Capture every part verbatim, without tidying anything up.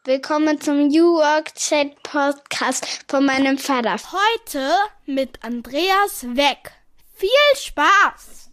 Willkommen zum New Work Chat Podcast von meinem Vater. Heute mit Andreas Weck. Viel Spaß!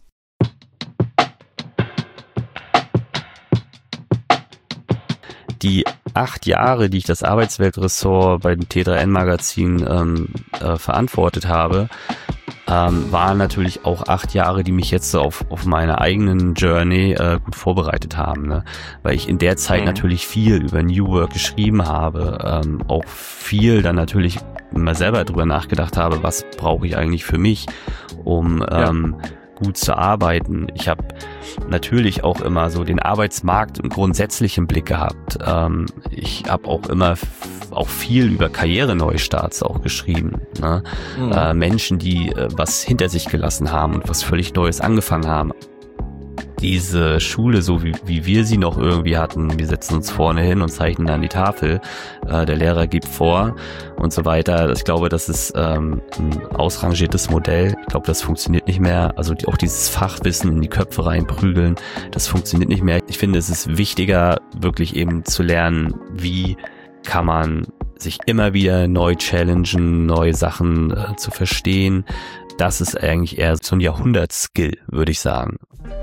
Die acht Jahre, die ich das Arbeitsweltressort bei dem T drei N Magazin ähm, äh, verantwortet habe, ähm, waren natürlich auch acht Jahre, die mich jetzt so auf, auf meine eigenen Journey äh, gut vorbereitet haben, ne? Weil ich in der Zeit mhm. natürlich viel über New Work geschrieben habe, ähm, auch viel dann natürlich immer selber drüber nachgedacht habe, was brauche ich eigentlich für mich, um ähm, ja. gut zu arbeiten. Ich habe natürlich auch immer so den Arbeitsmarkt im grundsätzlich im Blick gehabt. Ähm, ich habe auch immer f- auch viel über Karriereneustarts auch geschrieben. Ne? Mhm. Äh, Menschen, die äh, was hinter sich gelassen haben und was völlig Neues angefangen haben. Diese Schule, so wie, wie wir sie noch irgendwie hatten, wir setzen uns vorne hin und zeichnen an die Tafel, äh, der Lehrer gibt vor und so weiter. Ich glaube, das ist ähm, ein ausrangiertes Modell. Ich glaube, das funktioniert nicht mehr. Also die, auch dieses Fachwissen in die Köpfe reinprügeln, das funktioniert nicht mehr. Ich finde, es ist wichtiger, wirklich eben zu lernen, wie kann man sich immer wieder neu challengen, neue Sachen äh, zu verstehen. Das ist eigentlich eher so ein Jahrhundertskill, würde ich sagen.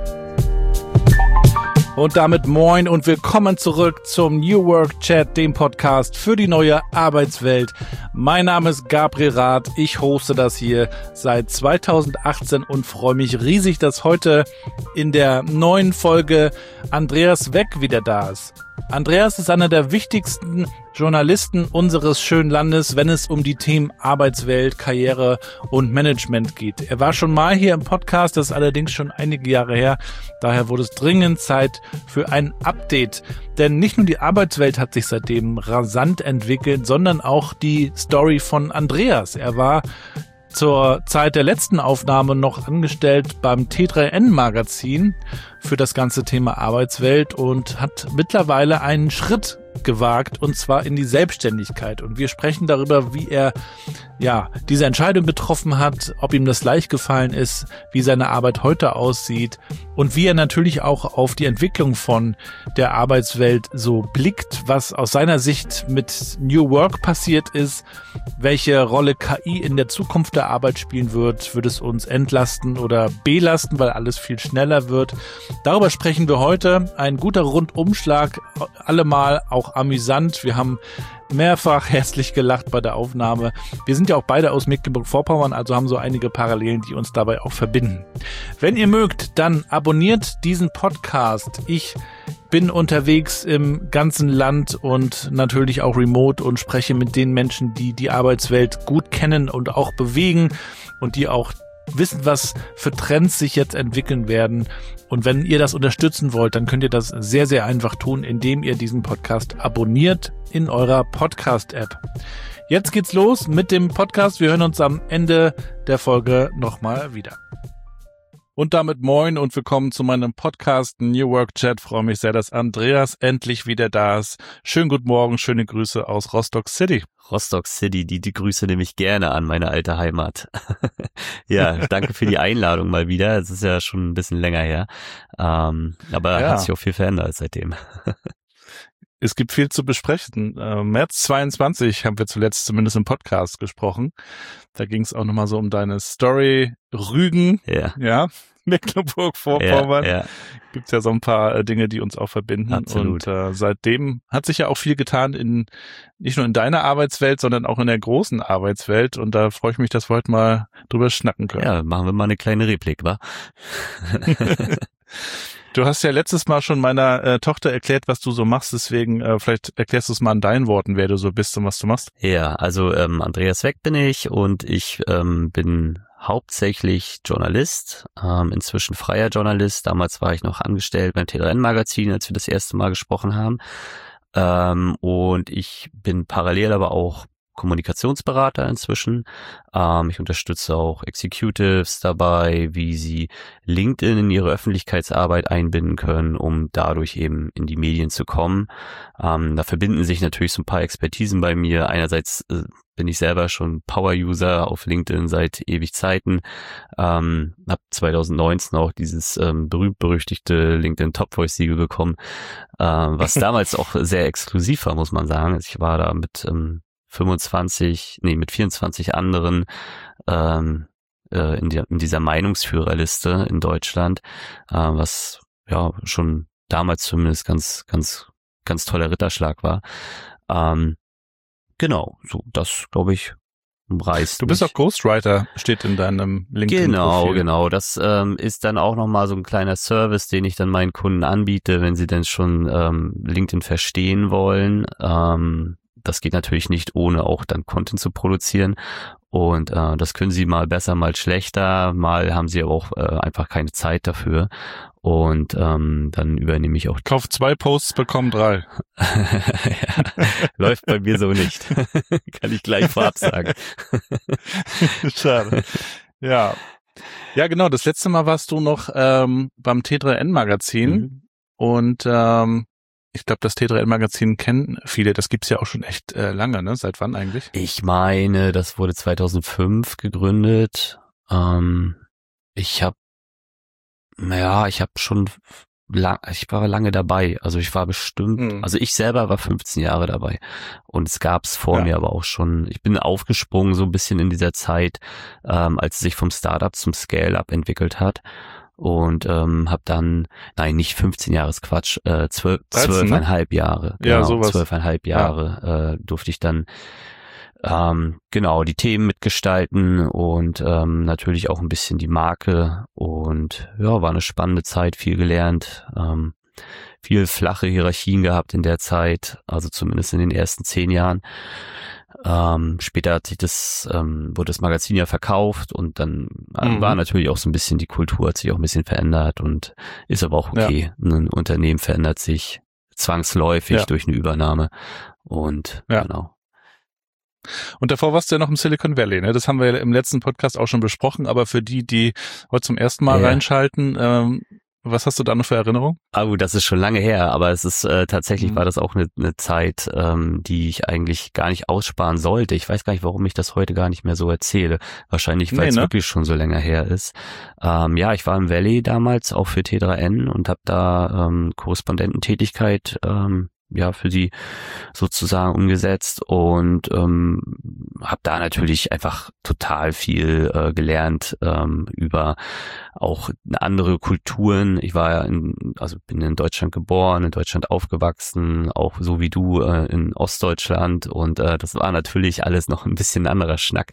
Und damit moin und willkommen zurück zum New Work Chat, dem Podcast für die neue Arbeitswelt. Mein Name ist Gabriel Rath, ich hoste das hier seit zweitausendachtzehn und freue mich riesig, dass heute in der neuen Folge Andreas Weck wieder da ist. Andreas ist einer der wichtigsten Journalisten unseres schönen Landes, wenn es um die Themen Arbeitswelt, Karriere und Management geht. Er war schon mal hier im Podcast, das ist allerdings schon einige Jahre her. Daher wurde es dringend Zeit für ein Update. Denn nicht nur die Arbeitswelt hat sich seitdem rasant entwickelt, sondern auch die Story von Andreas. Er war zur Zeit der letzten Aufnahme noch angestellt beim T drei N Magazin für das ganze Thema Arbeitswelt und hat mittlerweile einen Schritt gewagt, und zwar in die Selbstständigkeit. Und wir sprechen darüber, wie er ja diese Entscheidung getroffen hat, ob ihm das leicht gefallen ist, wie seine Arbeit heute aussieht und wie er natürlich auch auf die Entwicklung von der Arbeitswelt so blickt, was aus seiner Sicht mit New Work passiert ist, welche Rolle K I in der Zukunft der Arbeit spielen wird, wird es uns entlasten oder belasten, weil alles viel schneller wird. Darüber sprechen wir heute. Ein guter Rundumschlag, allemal auch amüsant. Wir haben mehrfach herzlich gelacht bei der Aufnahme. Wir sind ja auch beide aus Mecklenburg-Vorpommern, also haben so einige Parallelen, die uns dabei auch verbinden. Wenn ihr mögt, dann abonniert diesen Podcast. Ich bin unterwegs im ganzen Land und natürlich auch remote und spreche mit den Menschen, die die Arbeitswelt gut kennen und auch bewegen und die auch wissen, was für Trends sich jetzt entwickeln werden. Und wenn ihr das unterstützen wollt, dann könnt ihr das sehr, sehr einfach tun, indem ihr diesen Podcast abonniert in eurer Podcast-App. Jetzt geht's los mit dem Podcast. Wir hören uns am Ende der Folge nochmal wieder. Und damit moin und willkommen zu meinem Podcast New Work Chat. Freue mich sehr, dass Andreas endlich wieder da ist. Schönen guten Morgen, schöne Grüße aus Rostock City. Rostock City, die, die Grüße nehme ich gerne an, meine alte Heimat. Ja, danke für die Einladung mal wieder. Es ist ja schon ein bisschen länger her. Ähm, aber ja. Hat sich auch viel verändert seitdem. Es gibt viel zu besprechen. Äh, März zweiundzwanzig haben wir zuletzt zumindest im Podcast gesprochen. Da ging es auch nochmal so um deine Story Rügen. Ja. Ja. Mecklenburg-Vorpommern. Ja, ja. Gibt ja so ein paar äh, Dinge, die uns auch verbinden. Absolut. Und äh, seitdem hat sich ja auch viel getan in nicht nur in deiner Arbeitswelt, sondern auch in der großen Arbeitswelt. Und da freue ich mich, dass wir heute mal drüber schnacken können. Ja, machen wir mal eine kleine Replik, wa? Du hast ja letztes Mal schon meiner äh, Tochter erklärt, was du so machst, deswegen äh, vielleicht erklärst du es mal in deinen Worten, wer du so bist und was du machst. Ja, also ähm, Andreas Weck bin ich und ich ähm, bin hauptsächlich Journalist, ähm, inzwischen freier Journalist. Damals war ich noch angestellt beim T drei N Magazin, als wir das erste Mal gesprochen haben. Ähm, und ich bin parallel aber auch Kommunikationsberater inzwischen. Ähm, ich unterstütze auch Executives dabei, wie sie LinkedIn in ihre Öffentlichkeitsarbeit einbinden können, um dadurch eben in die Medien zu kommen. Ähm, da verbinden sich natürlich so ein paar Expertisen bei mir. Einerseits äh, bin ich selber schon Power-User auf LinkedIn seit ewig Zeiten. Ähm, habe zwanzig neunzehn auch dieses ähm, berühmt-berüchtigte LinkedIn Top Voice-Siegel bekommen, äh, was damals auch sehr exklusiv war, muss man sagen. Also ich war da mit ähm, fünfundzwanzig, nee, mit vierundzwanzig anderen ähm, äh, in, die, in dieser Meinungsführerliste in Deutschland, äh, was ja schon damals zumindest ganz, ganz, ganz toller Ritterschlag war. Ähm, genau, so das, glaube ich, reißt. Du bist mich. auch Ghostwriter, steht in deinem LinkedIn-Profil. Genau, genau. Das ähm, ist dann auch nochmal so ein kleiner Service, den ich dann meinen Kunden anbiete, wenn sie denn schon ähm, LinkedIn verstehen wollen. Ähm, das geht natürlich nicht, ohne auch dann Content zu produzieren. Und äh, das können sie mal besser, mal schlechter, mal haben sie aber auch äh, einfach keine Zeit dafür. Und ähm, dann übernehme ich auch. Kauf zwei Posts, bekomm drei. Ja, läuft bei mir so nicht. Kann ich gleich vorab sagen. Schade. Ja. Ja, genau. Das letzte Mal warst du noch ähm, beim T drei N Magazin. Mhm. Und ähm, ich glaube, das T drei N Magazin kennen viele. Das gibt's ja auch schon echt äh, lange, ne? Seit wann eigentlich? Ich meine, das wurde zweitausendfünf gegründet. Ähm, ich habe Naja, ich habe schon lang, ich war lange dabei. Also ich war bestimmt, mhm. also ich selber war fünfzehn Jahre dabei. Und es gab's vor ja. mir aber auch schon. Ich bin aufgesprungen so ein bisschen in dieser Zeit, ähm, als es sich vom Startup zum Scale-Up entwickelt hat. Und ähm, habe dann, nein, nicht fünfzehn Jahre, ist Quatsch, äh, zwölf, zwölfeinhalb Jahre. Genau, ja, sowas. Zwölfeinhalb Jahre ja. äh, durfte ich dann Ähm, genau, die Themen mitgestalten und ähm, natürlich auch ein bisschen die Marke und ja, war eine spannende Zeit, viel gelernt, ähm, viel flache Hierarchien gehabt in der Zeit, also zumindest in den ersten zehn Jahren. Ähm, später hat sich das, ähm, wurde das Magazin ja verkauft und dann mhm. war natürlich auch so ein bisschen, die Kultur hat sich auch ein bisschen verändert und ist aber auch okay. Ja. Ein Unternehmen verändert sich zwangsläufig ja. durch eine Übernahme und ja. genau. Und davor warst du ja noch im Silicon Valley, ne? Das haben wir ja im letzten Podcast auch schon besprochen, aber für die, die heute zum ersten Mal ja. reinschalten, ähm, was hast du da noch für Erinnerungen? Ah gut, das ist schon lange her, aber es ist äh, tatsächlich mhm. war das auch eine, eine Zeit, ähm, die ich eigentlich gar nicht aussparen sollte. Ich weiß gar nicht, warum ich das heute gar nicht mehr so erzähle. Wahrscheinlich, weil nee, es ne? wirklich schon so länger her ist. Ähm, ja, ich war im Valley damals auch für T drei N und habe da ähm, Korrespondententätigkeit ähm, ja für sie sozusagen umgesetzt und ähm, habe da natürlich einfach total viel äh, gelernt ähm, über auch andere Kulturen. Ich war ja in, also bin in Deutschland geboren, in Deutschland aufgewachsen, auch so wie du äh, in Ostdeutschland und äh, das war natürlich alles noch ein bisschen anderer Schnack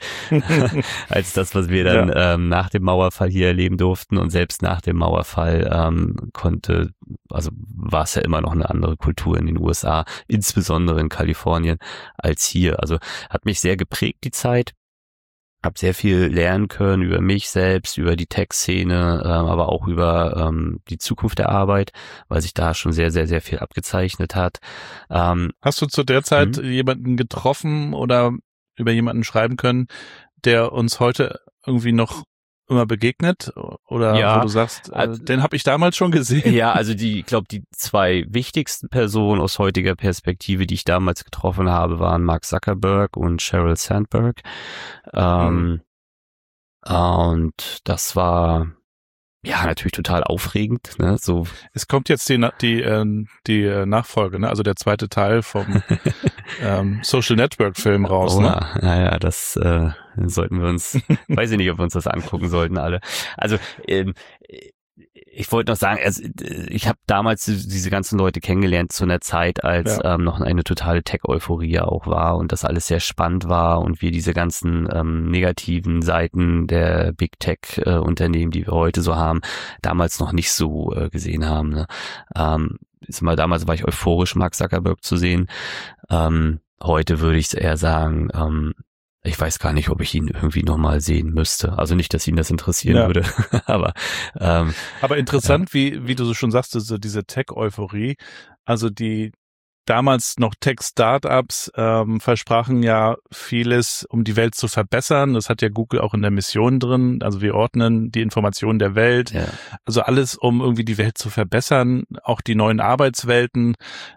als das, was wir dann ja. ähm, nach dem Mauerfall hier erleben durften und selbst nach dem Mauerfall ähm, konnte, also war es ja immer noch eine andere Kultur in den U S A, insbesondere in Kalifornien, als hier. Also hat mich sehr geprägt, die Zeit. Hab sehr viel lernen können über mich selbst, über die Tech-Szene, äh, aber auch über ähm, die Zukunft der Arbeit, weil sich da schon sehr, sehr, sehr viel abgezeichnet hat. Ähm, Hast du zu der Zeit m- jemanden getroffen oder über jemanden schreiben können, der uns heute irgendwie noch immer begegnet oder ja, wo du sagst, äh, den habe ich damals schon gesehen? Ja, also die, ich glaube, die zwei wichtigsten Personen aus heutiger Perspektive, die ich damals getroffen habe, waren Mark Zuckerberg und Sheryl Sandberg. Ähm, mhm. Und das war ja natürlich total aufregend. Ne? So. Es kommt jetzt die die äh, die Nachfolge, ne? Also der zweite Teil vom ähm, Social Network Film raus. Oh, ne? ja, naja, das äh, sollten wir uns, weiß ich nicht, ob wir uns das angucken sollten alle. Also ähm, ich wollte noch sagen, also, ich habe damals diese ganzen Leute kennengelernt zu einer Zeit, als ja. ähm, noch eine totale Tech-Euphorie auch war und das alles sehr spannend war und wir diese ganzen ähm, negativen Seiten der Big Tech-Unternehmen, äh, die wir heute so haben, damals noch nicht so äh, gesehen haben. Ne? Ähm, ist mal, damals war ich euphorisch, Mark Zuckerberg zu sehen. Ähm, heute würde ich eher sagen, ähm, ich weiß gar nicht, ob ich ihn irgendwie nochmal sehen müsste. Also nicht, dass ihn das interessieren ja. würde, aber ähm, aber interessant, ja. wie wie du so schon sagst, so diese Tech-Euphorie, also die damals noch Tech-Startups ähm, versprachen ja vieles, um die Welt zu verbessern. Das hat ja Google auch in der Mission drin. Also wir ordnen die Informationen der Welt. Ja. Also alles, um irgendwie die Welt zu verbessern, auch die neuen Arbeitswelten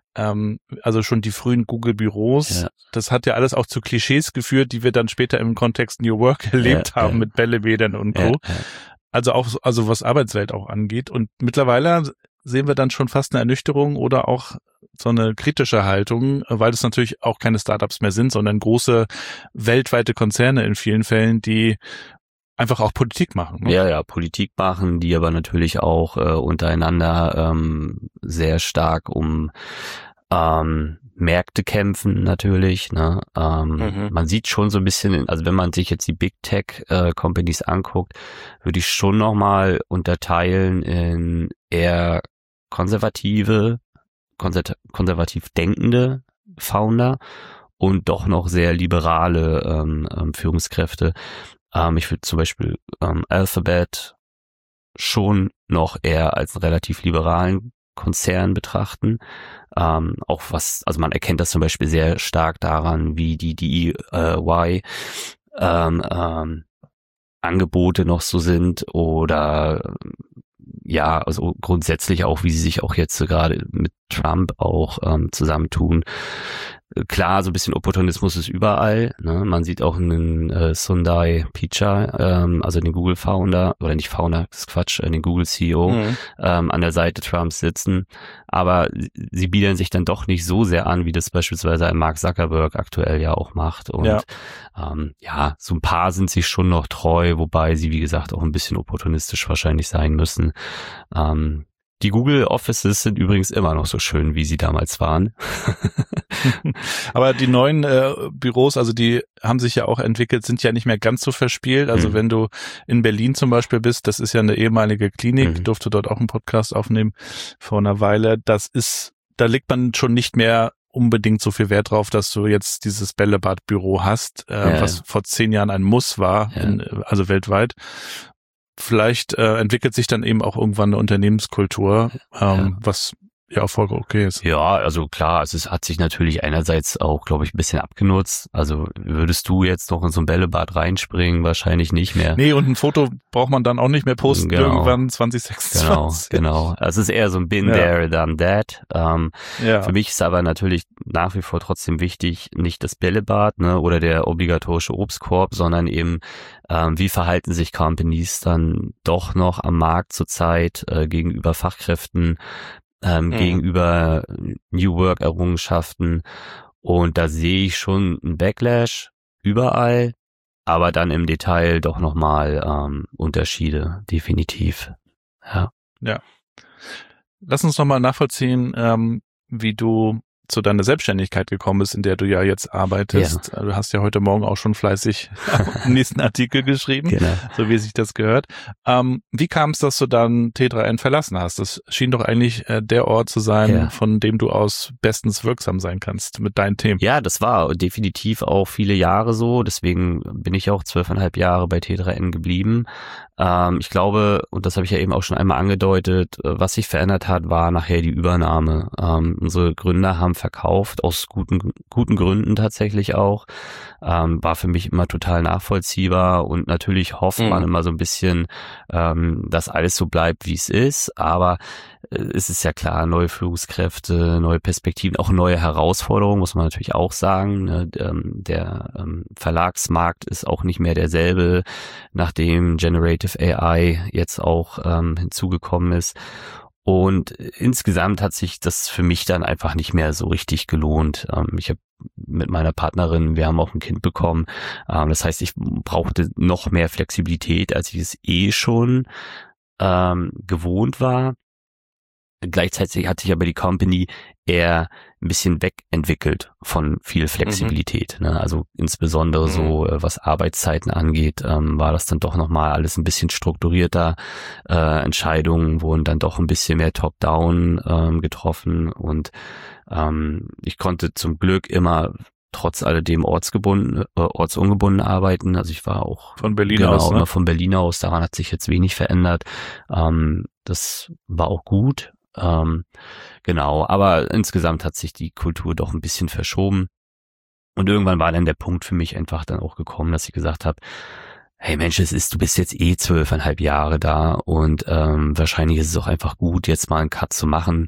ähm, also schon die frühen Google-Büros, ja. das hat ja alles auch zu Klischees geführt, die wir dann später im Kontext New Work erlebt ja, haben ja. mit Bällebädern und Co. Ja, ja. Also auch, also was Arbeitswelt auch angeht. Und mittlerweile sehen wir dann schon fast eine Ernüchterung oder auch so eine kritische Haltung, weil das natürlich auch keine Startups mehr sind, sondern große weltweite Konzerne in vielen Fällen, die einfach auch Politik machen. Ne? Ja, ja, Politik machen, die aber natürlich auch äh, untereinander ähm, sehr stark um ähm, Märkte kämpfen natürlich. Ne? Ähm, mhm. Man sieht schon so ein bisschen, also wenn man sich jetzt die Big Tech äh, Companies anguckt, würde ich schon nochmal unterteilen in eher konservative, konser- konservativ denkende Founder und doch noch sehr liberale ähm, ähm, Führungskräfte. Ähm, ich würde zum Beispiel ähm, Alphabet schon noch eher als einen relativ liberalen Konzern betrachten. Ähm, auch was, also man erkennt das zum Beispiel sehr stark daran, wie die D E Y ähm, ähm, Angebote noch so sind oder ja, also grundsätzlich auch, wie sie sich auch jetzt so gerade mit Trump auch ähm, zusammentun. Klar, so ein bisschen Opportunismus ist überall. Ne? Man sieht auch einen äh, Sundar Pichai, ähm, also den Google-Founder, oder nicht Founder, das ist Quatsch, äh, den Google-C E O, mhm. ähm, an der Seite Trumps sitzen. Aber sie biedern sich dann doch nicht so sehr an, wie das beispielsweise ein Mark Zuckerberg aktuell ja auch macht. Und ja. Ähm, ja, so ein paar sind sich schon noch treu, wobei sie, wie gesagt, auch ein bisschen opportunistisch wahrscheinlich sein müssen. Ähm, Die Google Offices sind übrigens immer noch so schön, wie sie damals waren. Aber die neuen äh, Büros, also die haben sich ja auch entwickelt, sind ja nicht mehr ganz so verspielt. Also mhm. wenn du in Berlin zum Beispiel bist, das ist ja eine ehemalige Klinik, mhm. durfte dort auch einen Podcast aufnehmen vor einer Weile. Das ist, da legt man schon nicht mehr unbedingt so viel Wert drauf, dass du jetzt dieses Bällebad-Büro hast, äh, ja, was ja. vor zehn Jahren ein Muss war, ja. in, also weltweit. Vielleicht äh, entwickelt sich dann eben auch irgendwann eine Unternehmenskultur, ähm, ja. was ja auch voll okay ist. Ja, also klar, also es hat sich natürlich einerseits auch, glaube ich, ein bisschen abgenutzt. Also würdest du jetzt noch in so ein Bällebad reinspringen? Wahrscheinlich nicht mehr. Nee, und ein Foto braucht man dann auch nicht mehr posten, genau. irgendwann zwanzig sechsundzwanzig. Genau, genau. Also es ist eher so ein Been ja. there, done that. Ähm, ja. Für mich ist aber natürlich nach wie vor trotzdem wichtig, nicht das Bällebad, ne, oder der obligatorische Obstkorb, sondern eben ähm, wie verhalten sich Companies dann doch noch am Markt zurzeit äh, gegenüber Fachkräften, ähm, mhm. gegenüber New Work Errungenschaften, und da sehe ich schon einen Backlash überall, aber dann im Detail doch nochmal ähm, Unterschiede, definitiv. Ja. Ja. Lass uns nochmal nachvollziehen, ähm, wie du zu deiner Selbstständigkeit gekommen bist, in der du ja jetzt arbeitest. Ja. Du hast ja heute Morgen auch schon fleißig den nächsten Artikel geschrieben, genau. so wie sich das gehört. Ähm, wie kam es, dass du dann T drei N verlassen hast? Das schien doch eigentlich äh, der Ort zu sein, ja. von dem du aus bestens wirksam sein kannst mit deinen Themen. Ja, das war definitiv auch viele Jahre so. Deswegen bin ich auch zwölfeinhalb Jahre bei T drei N geblieben. Ähm, ich glaube, und das habe ich ja eben auch schon einmal angedeutet, was sich verändert hat, war nachher die Übernahme. Ähm, unsere Gründer haben verkauft, aus guten guten Gründen tatsächlich auch. Ähm, war für mich immer total nachvollziehbar, und natürlich hofft mhm. man immer so ein bisschen, ähm, dass alles so bleibt, wie es ist, aber äh, es ist ja klar, neue Führungskräfte, neue Perspektiven, auch neue Herausforderungen, muss man natürlich auch sagen. Ne? Ähm, der ähm, Verlagsmarkt ist auch nicht mehr derselbe, nachdem Generative A I jetzt auch ähm, hinzugekommen ist. Und insgesamt hat sich das für mich dann einfach nicht mehr so richtig gelohnt. Ich habe mit meiner Partnerin, wir haben auch ein Kind bekommen. Das heißt, ich brauchte noch mehr Flexibilität, als ich es eh schon ähm, gewohnt war. Gleichzeitig hat sich aber die Company eher ein bisschen wegentwickelt von viel Flexibilität. Mhm. Ne? Also insbesondere mhm. so, was Arbeitszeiten angeht, ähm, war das dann doch nochmal alles ein bisschen strukturierter. Äh, Entscheidungen wurden dann doch ein bisschen mehr top-down ähm, getroffen, und ähm, ich konnte zum Glück immer trotz alledem ortsgebunden, äh, ortsungebunden arbeiten. Also ich war auch von Berlin genau, aus, ne? von Berlin aus. Daran hat sich jetzt wenig verändert. Ähm, das war auch gut. Ähm, genau, aber insgesamt hat sich die Kultur doch ein bisschen verschoben, und irgendwann war dann der Punkt für mich einfach dann auch gekommen, dass ich gesagt habe, hey Mensch, es ist, du bist jetzt eh zwölfeinhalb Jahre da, und ähm, wahrscheinlich ist es auch einfach gut, jetzt mal einen Cut zu machen.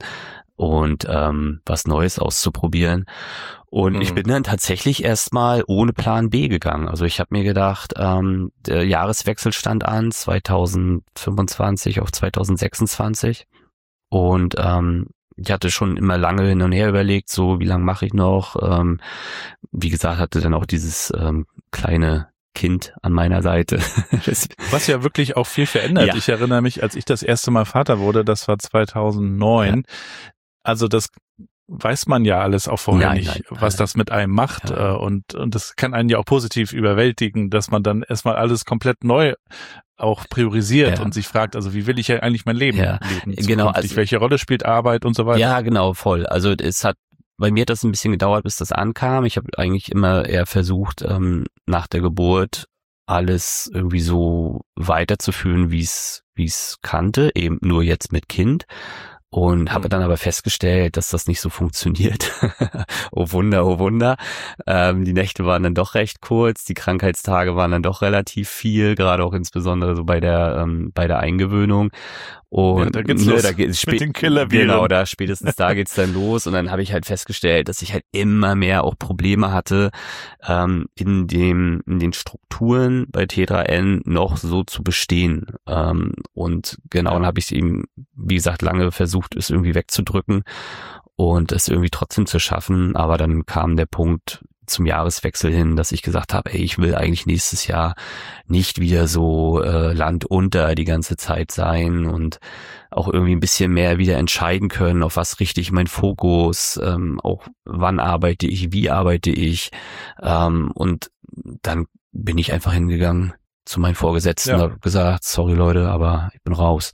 und ähm, was Neues auszuprobieren. Und mhm. ich bin dann tatsächlich erstmal ohne Plan B gegangen. Also ich habe mir gedacht, ähm, der Jahreswechsel stand an, zweitausendfünfundzwanzig auf zweitausendsechsundzwanzig. Und ähm, ich hatte schon immer lange hin und her überlegt, so wie lange mache ich noch. Ähm, wie gesagt, hatte dann auch dieses ähm, kleine Kind an meiner Seite. Was ja wirklich auch viel verändert. Ja. Ich erinnere mich, als ich das erste Mal Vater wurde, das war zweitausendneun. Ja. Also das weiß man ja alles auch vorher nein, nicht, nein, nein, was das mit einem macht. Ja. Und und das kann einen ja auch positiv überwältigen, dass man dann erstmal alles komplett neu auch priorisiert ja. und sich fragt, also wie will ich ja eigentlich mein Leben ja. leben? Genau. Also, welche Rolle spielt Arbeit und so weiter? Ja, genau, voll. Also es hat bei mir hat das ein bisschen gedauert, bis das ankam. Ich habe eigentlich immer eher versucht, ähm, nach der Geburt alles irgendwie so weiterzuführen, wie es wie es kannte, eben nur jetzt mit Kind. Und habe dann aber festgestellt, dass das nicht so funktioniert. Oh Wunder, oh Wunder. Ähm, die Nächte waren dann doch recht kurz, die Krankheitstage waren dann doch relativ viel, gerade auch insbesondere so bei der ähm, bei der Eingewöhnung. Und ja, da geht's ne, los da geht's mit den Killer-Viren. Genau, da spätestens da geht's dann los. Und dann habe ich halt festgestellt, dass ich halt immer mehr auch Probleme hatte, ähm, in dem in den Strukturen bei T drei N noch so zu bestehen. Ähm, und genau, dann habe ich eben, wie gesagt, lange versucht, es irgendwie wegzudrücken und es irgendwie trotzdem zu schaffen. Aber dann kam der Punkt zum Jahreswechsel hin, dass ich gesagt habe, ey, ich will eigentlich nächstes Jahr nicht wieder so äh, landunter die ganze Zeit sein und auch irgendwie ein bisschen mehr wieder entscheiden können, auf was richte ich meinen Fokus, ähm, auch wann arbeite ich, wie arbeite ich. Ähm, und dann bin ich einfach hingegangen zu meinen Vorgesetzten und ja. habe gesagt, sorry Leute, aber ich bin raus.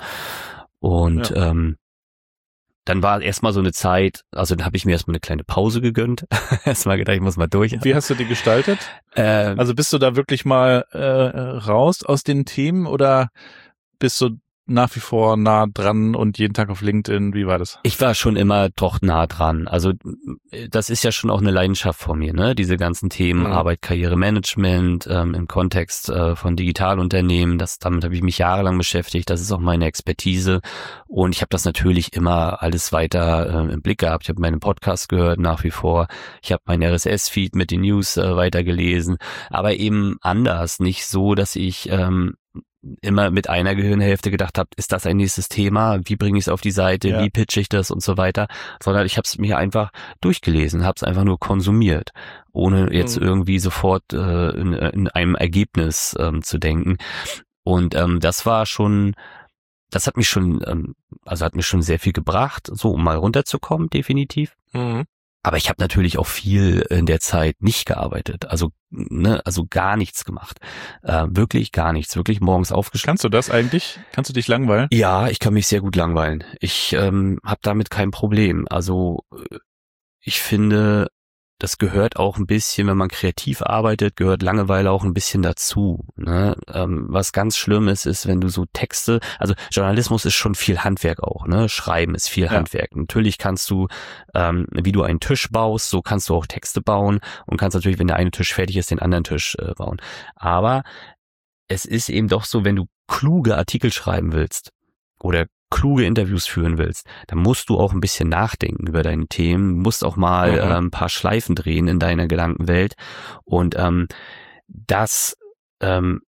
Und ja. ähm, dann war erstmal so eine Zeit, also dann habe ich mir erstmal eine kleine Pause gegönnt. Erstmal gedacht, ich muss mal durch. Wie hast du die gestaltet? Äh, also bist du da wirklich mal äh, raus aus den Themen oder bist du nach wie vor nah dran und jeden Tag auf LinkedIn? Wie war das? Ich war schon immer doch nah dran. Also das ist ja schon auch eine Leidenschaft von mir, ne? Diese ganzen Themen mhm. Arbeit, Karriere, Management ähm, im Kontext äh, von Digitalunternehmen. Das damit habe ich mich jahrelang beschäftigt. Das ist auch meine Expertise und ich habe das natürlich immer alles weiter äh, im Blick gehabt. Ich habe meinen Podcast gehört nach wie vor. Ich habe meinen R S S-Feed mit den News äh, weitergelesen, aber eben anders, nicht so, dass ich ähm, immer mit einer Gehirnhälfte gedacht habe, ist das ein nächstes Thema? Wie bringe ich es auf die Seite? Ja. Wie pitche ich das und so weiter? Sondern ich habe es mir einfach durchgelesen, habe es einfach nur konsumiert, ohne jetzt mhm. irgendwie sofort äh, in, in einem Ergebnis ähm, zu denken. Und ähm, das war schon, das hat mich schon, ähm, also hat mir schon sehr viel gebracht, so um mal runterzukommen, definitiv. Mhm. Aber ich habe natürlich auch viel in der Zeit nicht gearbeitet, also ne, also gar nichts gemacht, äh, wirklich gar nichts, wirklich morgens aufgestanden. Kannst du das eigentlich? Kannst du dich langweilen? Ja, ich kann mich sehr gut langweilen. Ich ähm, habe damit kein Problem. Also ich finde, das gehört auch ein bisschen, wenn man kreativ arbeitet, gehört Langeweile auch ein bisschen dazu. Ne? Ähm, was ganz schlimm ist, ist, wenn du so Texte, also Journalismus ist schon viel Handwerk auch, ne? Schreiben ist viel ja. Handwerk. Natürlich kannst du, ähm, wie du einen Tisch baust, so kannst du auch Texte bauen und kannst natürlich, wenn der eine Tisch fertig ist, den anderen Tisch äh, bauen. Aber es ist eben doch so, wenn du kluge Artikel schreiben willst oder kluge Interviews führen willst, dann musst du auch ein bisschen nachdenken über deine Themen, musst auch mal mhm. äh, ein paar Schleifen drehen in deiner Gedankenwelt und ähm, das ähm,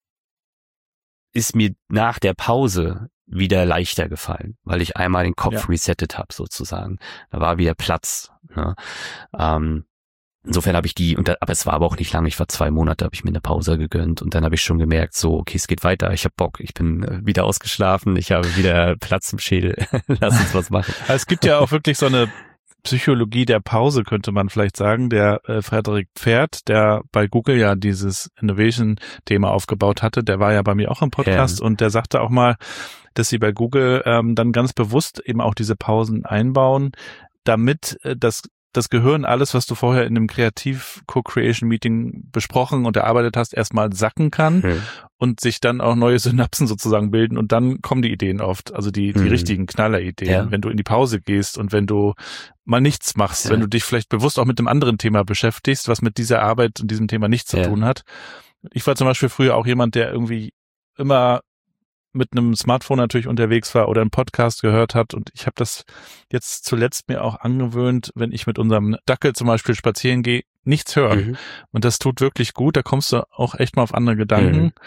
ist mir nach der Pause wieder leichter gefallen, weil ich einmal den Kopf ja. resettet habe sozusagen. Da war wieder Platz. Ne? Ähm, Insofern habe ich die, und da, aber es war aber auch nicht lange, ich war zwei Monate, habe ich mir eine Pause gegönnt und dann habe ich schon gemerkt, so, okay, es geht weiter, ich habe Bock, ich bin äh, wieder ausgeschlafen, ich habe wieder Platz im Schädel, lass uns was machen. Es gibt ja auch wirklich so eine Psychologie der Pause, könnte man vielleicht sagen. Der äh, Frederik Pferd, der bei Google ja dieses Innovation-Thema aufgebaut hatte, der war ja bei mir auch im Podcast ja. und der sagte auch mal, dass sie bei Google ähm, dann ganz bewusst eben auch diese Pausen einbauen, damit äh, das das Gehirn alles, was du vorher in einem Kreativ-Co-Creation-Meeting besprochen und erarbeitet hast, erstmal sacken kann hm. und sich dann auch neue Synapsen sozusagen bilden und dann kommen die Ideen oft, also die die hm. richtigen Knaller-Ideen, ja. wenn du in die Pause gehst und wenn du mal nichts machst, ja. wenn du dich vielleicht bewusst auch mit einem anderen Thema beschäftigst, was mit dieser Arbeit und diesem Thema nichts zu ja. tun hat. Ich war zum Beispiel früher auch jemand, der irgendwie immer mit einem Smartphone natürlich unterwegs war oder einen Podcast gehört hat. Und ich habe das jetzt zuletzt mir auch angewöhnt, wenn ich mit unserem Dackel zum Beispiel spazieren gehe, nichts hören. Mhm. Und das tut wirklich gut. Da kommst du auch echt mal auf andere Gedanken. Mhm.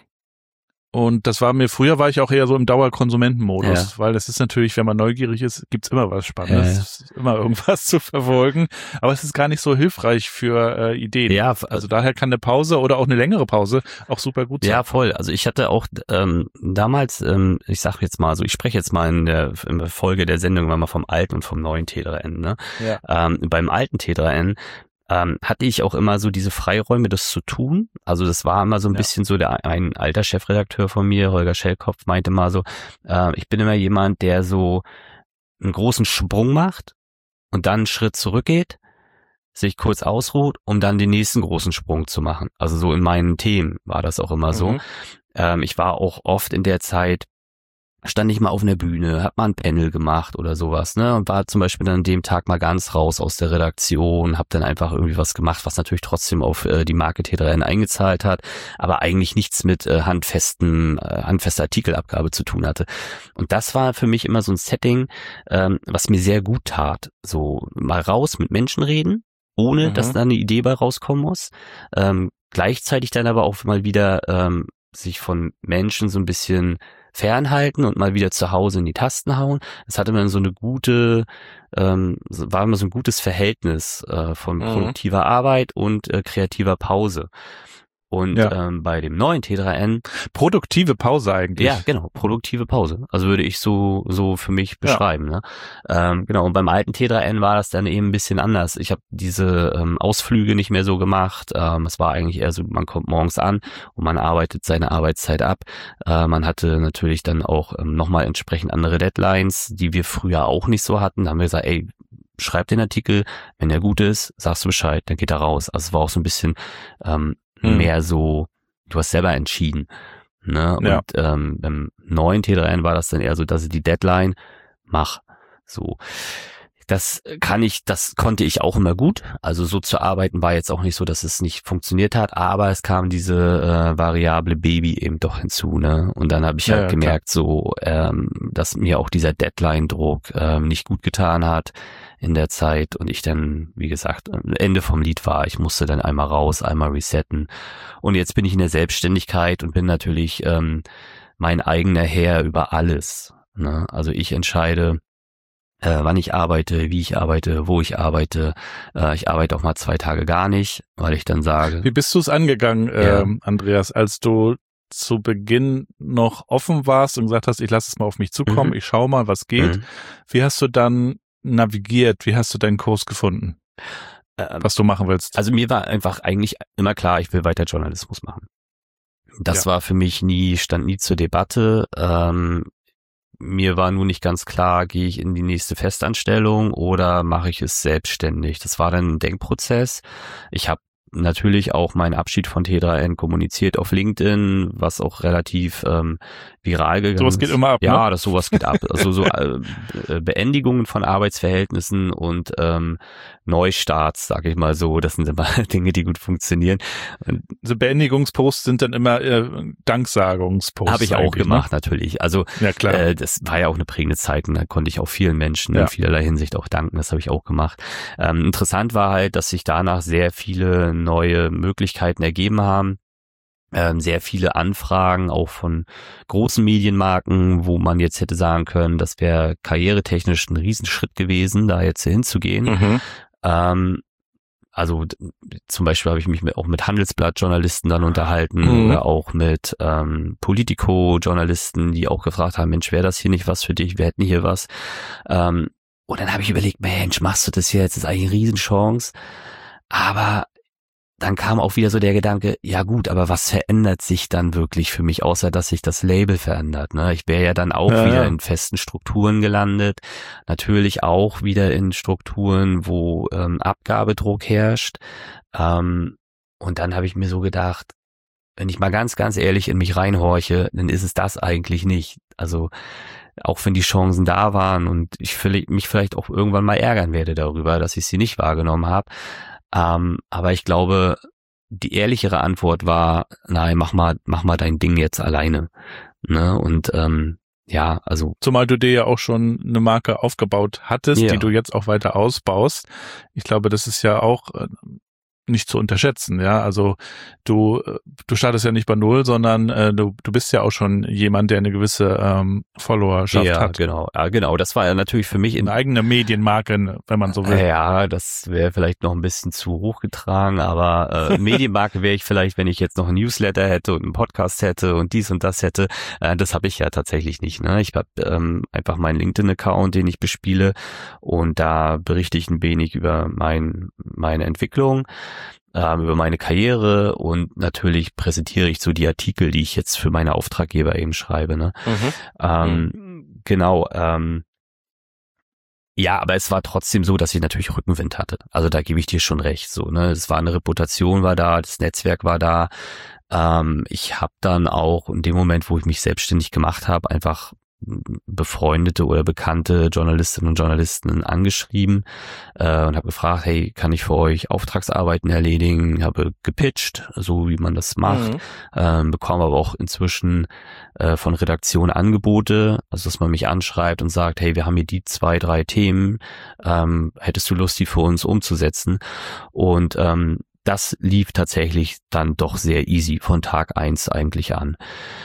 Und das war mir, früher war ich auch eher so im Dauerkonsumentenmodus, ja. weil das ist natürlich, wenn man neugierig ist, gibt's immer was Spannendes, ja, ja. immer irgendwas zu verfolgen. Aber es ist gar nicht so hilfreich für äh, Ideen. Ja, also daher kann eine Pause oder auch eine längere Pause auch super gut sein. Ja, voll. Also ich hatte auch ähm, damals, ähm, ich sag jetzt mal so, ich spreche jetzt mal in der, in der Folge der Sendung mal vom alten und vom neuen T drei N. Ne? Ja. Ähm, beim alten T drei N Ähm, hatte ich auch immer so diese Freiräume, das zu tun. Also das war immer so ein ja. bisschen so, der ein alter Chefredakteur von mir, Holger Schellkopf, meinte mal so, äh, ich bin immer jemand, der so einen großen Sprung macht und dann einen Schritt zurückgeht, sich kurz ausruht, um dann den nächsten großen Sprung zu machen. Also so in meinen Themen war das auch immer mhm. so. Ähm, ich war auch oft in der Zeit, stand ich mal auf einer Bühne, hab mal ein Panel gemacht oder sowas, ne, und war zum Beispiel dann an dem Tag mal ganz raus aus der Redaktion, hab dann einfach irgendwie was gemacht, was natürlich trotzdem auf äh, die Marke T drei N eingezahlt hat, aber eigentlich nichts mit äh, handfesten, äh, handfester Artikelabgabe zu tun hatte. Und das war für mich immer so ein Setting, ähm, was mir sehr gut tat, so mal raus mit Menschen reden, ohne mhm. dass da eine Idee bei rauskommen muss, ähm, gleichzeitig dann aber auch mal wieder ähm, sich von Menschen so ein bisschen fernhalten und mal wieder zu Hause in die Tasten hauen. Das hatte man so eine gute, ähm, war immer so ein gutes Verhältnis äh, von mhm. produktiver Arbeit und äh, kreativer Pause. Und ja. ähm, bei dem neuen T drei N produktive Pause eigentlich. Ja, genau, produktive Pause. Also würde ich so so für mich beschreiben. Ja. Ne? Ähm, genau. Und beim alten T drei N war das dann eben ein bisschen anders. Ich habe diese ähm, Ausflüge nicht mehr so gemacht. Ähm, es war eigentlich eher so, man kommt morgens an und man arbeitet seine Arbeitszeit ab. Äh, man hatte natürlich dann auch ähm, nochmal entsprechend andere Deadlines, die wir früher auch nicht so hatten. Da haben wir gesagt, ey, schreib den Artikel, wenn er gut ist, sagst du Bescheid, dann geht er raus. Also es war auch so ein bisschen ähm, mehr so, du hast selber entschieden, ne? Und ja. ähm, beim neuen T drei N war das dann eher so, dass ich die Deadline mach, so. Das kann ich, das konnte ich auch immer gut. Also so zu arbeiten war jetzt auch nicht so, dass es nicht funktioniert hat, aber es kam diese äh, Variable Baby eben doch hinzu, ne? Und dann habe ich ja, halt ja, gemerkt, klar. so, ähm, dass mir auch dieser Deadline-Druck ähm, nicht gut getan hat in der Zeit und ich dann, wie gesagt, Ende vom Lied war. Ich musste dann einmal raus, einmal resetten. Und jetzt bin ich in der Selbstständigkeit und bin natürlich ähm, mein eigener Herr über alles, ne? Also ich entscheide, Äh, wann ich arbeite, wie ich arbeite, wo ich arbeite. Äh, ich arbeite auch mal zwei Tage gar nicht, weil ich dann sage. Wie bist du es angegangen, ja. ähm, Andreas, als du zu Beginn noch offen warst und gesagt hast, ich lasse es mal auf mich zukommen, mhm. ich schaue mal, was geht. Mhm. Wie hast du dann navigiert? Wie hast du deinen Kurs gefunden, ähm, was du machen willst? Also mir war einfach eigentlich immer klar, ich will weiter Journalismus machen. Das ja. war für mich nie, stand nie zur Debatte. Ähm, Mir war nur nicht ganz klar, gehe ich in die nächste Festanstellung oder mache ich es selbstständig. Das war dann ein Denkprozess. Ich habe natürlich auch meinen Abschied von T drei N kommuniziert auf LinkedIn, was auch relativ ähm, viral gegangen ist. Sowas geht immer ab, Ja, ne? das sowas geht ab. Also so äh, Beendigungen von Arbeitsverhältnissen und ähm, Neustarts, sage ich mal so, das sind immer Dinge, die gut funktionieren. Also Beendigungsposts sind dann immer äh, Danksagungsposts. Habe ich auch gemacht, ne? Natürlich. Also ja, klar. Äh, das war ja auch eine prägende Zeit und da konnte ich auch vielen Menschen ja. in vielerlei Hinsicht auch danken. Das habe ich auch gemacht. Ähm, interessant war halt, dass sich danach sehr viele neue Möglichkeiten ergeben haben. Ähm, sehr viele Anfragen auch von großen Medienmarken, wo man jetzt hätte sagen können, das wäre karrieretechnisch ein Riesenschritt gewesen, da jetzt hinzugehen. Mhm. Ähm, also zum Beispiel habe ich mich mit, auch mit Handelsblatt-Journalisten dann unterhalten mhm. oder auch mit ähm, Politico-Journalisten, die auch gefragt haben, Mensch, wäre das hier nicht was für dich, wir hätten hier was. Ähm, und dann habe ich überlegt, Mensch, machst du das jetzt? Das ist eigentlich eine Riesenchance. Aber dann kam auch wieder so der Gedanke, ja gut, aber was verändert sich dann wirklich für mich, außer dass sich das Label verändert, ne? Ich wäre ja dann auch ja, wieder ja. in festen Strukturen gelandet, natürlich auch wieder in Strukturen, wo ähm, Abgabedruck herrscht. Ähm, und dann habe ich mir so gedacht, wenn ich mal ganz, ganz ehrlich in mich reinhorche, dann ist es das eigentlich nicht. Also auch wenn die Chancen da waren und ich mich vielleicht auch irgendwann mal ärgern werde darüber, dass ich sie nicht wahrgenommen habe. Ähm, aber ich glaube, die ehrlichere Antwort war, nein, mach mal, mach mal dein Ding jetzt alleine. Ne? Und ähm, ja, also. Zumal du dir ja auch schon eine Marke aufgebaut hattest, ja. die du jetzt auch weiter ausbaust. Ich glaube, das ist ja auch äh, nicht zu unterschätzen, ja. Also du du startest ja nicht bei Null, sondern äh, du du bist ja auch schon jemand, der eine gewisse ähm, Followerschaft ja, hat. Genau, ja, genau. Das war ja natürlich für mich eine eigene Medienmarke, wenn man so will. Ja, das wäre vielleicht noch ein bisschen zu hochgetragen, aber äh, Medienmarke wäre ich vielleicht, wenn ich jetzt noch ein Newsletter hätte und einen Podcast hätte und dies und das hätte. Äh, das habe ich ja tatsächlich nicht. Ne? Ich habe ähm, einfach meinen LinkedIn-Account, den ich bespiele, und da berichte ich ein wenig über mein meine Entwicklung, über meine Karriere, und natürlich präsentiere ich so die Artikel, die ich jetzt für meine Auftraggeber eben schreibe. Ne? Mhm. Ähm, mhm. Genau. Ähm, ja, aber es war trotzdem so, dass ich natürlich Rückenwind hatte. Also da gebe ich dir schon recht. So, ne, es war eine Reputation, war da, das Netzwerk war da. Ähm, ich habe dann auch in dem Moment, wo ich mich selbstständig gemacht habe, einfach befreundete oder bekannte Journalistinnen und Journalisten angeschrieben äh, und habe gefragt, hey, kann ich für euch Auftragsarbeiten erledigen? Habe gepitcht, so wie man das macht, mhm. ähm, bekomme aber auch inzwischen äh, von Redaktion Angebote, also dass man mich anschreibt und sagt, hey, wir haben hier die zwei, drei Themen, ähm, hättest du Lust, die für uns umzusetzen? Und ähm, das lief tatsächlich dann doch sehr easy von Tag eins eigentlich an.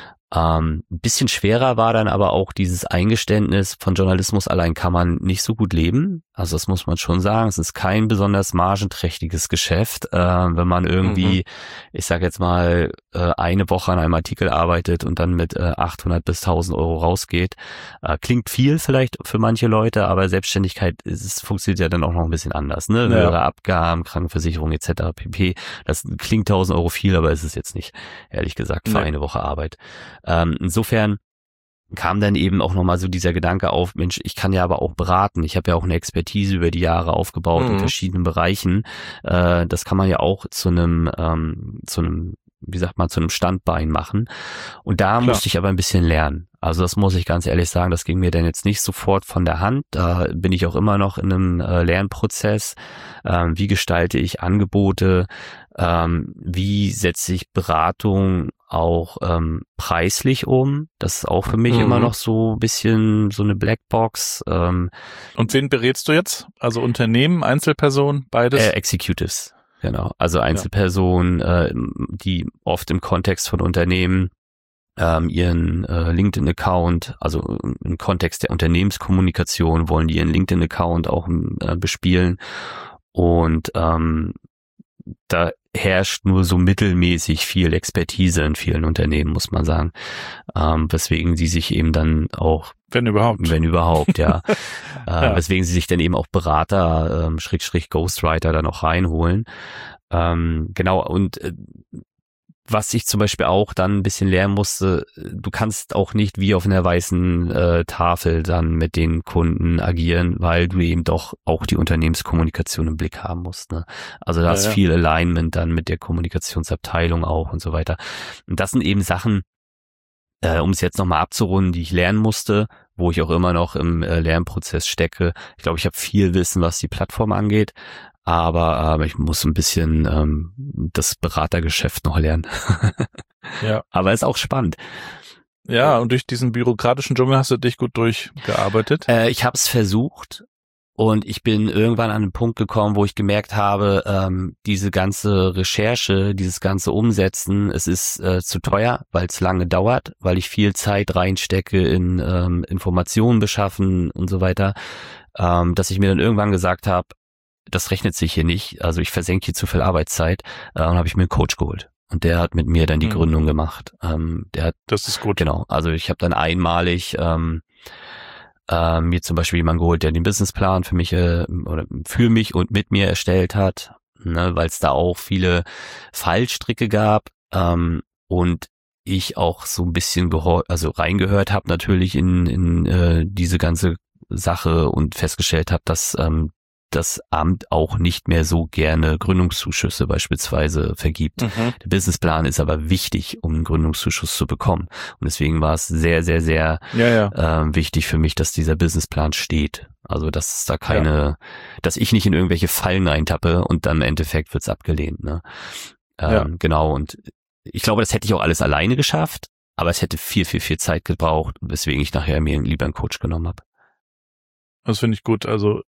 Ähm, ein bisschen schwerer war dann aber auch dieses Eingeständnis, von Journalismus allein kann man nicht so gut leben. Also das muss man schon sagen. Es ist kein besonders margenträchtiges Geschäft, äh, wenn man irgendwie, mhm. ich sage jetzt mal, äh, eine Woche an einem Artikel arbeitet und dann mit äh, achthundert bis tausend Euro rausgeht. Äh, klingt viel vielleicht für manche Leute, aber Selbstständigkeit ist, es funktioniert ja dann auch noch ein bisschen anders. Ne? Ja. Höhere Abgaben, Krankenversicherung et cetera pp. Das klingt tausend Euro viel, aber ist es jetzt nicht, ehrlich gesagt, für nee. eine Woche Arbeit. Ähm, insofern kam dann eben auch nochmal so dieser Gedanke auf, Mensch, ich kann ja aber auch beraten. Ich habe ja auch eine Expertise über die Jahre aufgebaut mhm. in verschiedenen Bereichen. Äh, das kann man ja auch zu einem, ähm, zu einem, wie sagt man, zu einem Standbein machen. Und da Klar. musste ich aber ein bisschen lernen. Also das muss ich ganz ehrlich sagen, das ging mir dann jetzt nicht sofort von der Hand. Da bin ich auch immer noch in einem äh, Lernprozess. Ähm, wie gestalte ich Angebote? Ähm, wie setze ich Beratung auch ähm, preislich um? Das ist auch für mich mhm. immer noch so ein bisschen so eine Blackbox. Ähm, Und wen berätst du jetzt? Also Unternehmen, Einzelpersonen, beides? Äh, Executives, genau. Also Einzelpersonen, ja. äh, die oft im Kontext von Unternehmen ähm, ihren äh, LinkedIn-Account, also im Kontext der Unternehmenskommunikation, wollen die ihren LinkedIn-Account auch äh, bespielen. Und ähm, da herrscht nur so mittelmäßig viel Expertise in vielen Unternehmen, muss man sagen. Ähm, weswegen sie sich eben dann auch, wenn überhaupt, wenn überhaupt, ja, äh, ja. weswegen sie sich dann eben auch Berater, ähm, Schrägstrich Ghostwriter dann auch reinholen. Ähm, genau, und äh, was ich zum Beispiel auch dann ein bisschen lernen musste, du kannst auch nicht wie auf einer weißen äh, Tafel dann mit den Kunden agieren, weil du eben doch auch die Unternehmenskommunikation im Blick haben musst. Ne? Also da ja, ist ja. viel Alignment dann mit der Kommunikationsabteilung auch und so weiter. Und das sind eben Sachen, äh, um es jetzt nochmal abzurunden, die ich lernen musste, wo ich auch immer noch im äh, Lernprozess stecke. Ich glaube, ich habe viel Wissen, was die Plattform angeht. Aber, aber ich muss ein bisschen ähm, das Beratergeschäft noch lernen. ja. Aber ist auch spannend. Ja, und durch diesen bürokratischen Dschungel hast du dich gut durchgearbeitet? Äh, ich habe es versucht und ich bin irgendwann an einen Punkt gekommen, wo ich gemerkt habe, ähm, diese ganze Recherche, dieses ganze Umsetzen, es ist äh, zu teuer, weil es lange dauert, weil ich viel Zeit reinstecke in ähm, Informationen beschaffen und so weiter, ähm, dass ich mir dann irgendwann gesagt habe, das rechnet sich hier nicht, also ich versenke hier zu viel Arbeitszeit, äh, und habe ich mir einen Coach geholt. Und der hat mit mir dann die mhm. Gründung gemacht. Ähm, der hat, das ist gut. Genau, also ich habe dann einmalig ähm, äh, mir zum Beispiel jemanden geholt, der den Businessplan für mich äh, oder für mich und mit mir erstellt hat, ne, weil es da auch viele Fallstricke gab ähm, und ich auch so ein bisschen gehor- also reingehört habe natürlich in, in äh, diese ganze Sache und festgestellt habe, dass ähm, das Amt auch nicht mehr so gerne Gründungszuschüsse beispielsweise vergibt. Mhm. Der Businessplan ist aber wichtig, um einen Gründungszuschuss zu bekommen. Und deswegen war es sehr, sehr, sehr ja, ja. Äh, wichtig für mich, dass dieser Businessplan steht. Also dass da keine, ja. dass ich nicht in irgendwelche Fallen reintappe und dann im Endeffekt wird's abgelehnt. Ne? Ähm, Ja. Genau, und ich glaube, das hätte ich auch alles alleine geschafft, aber es hätte viel, viel, viel Zeit gebraucht, weswegen ich nachher mir lieber einen Coach genommen habe. Das finde ich gut. Also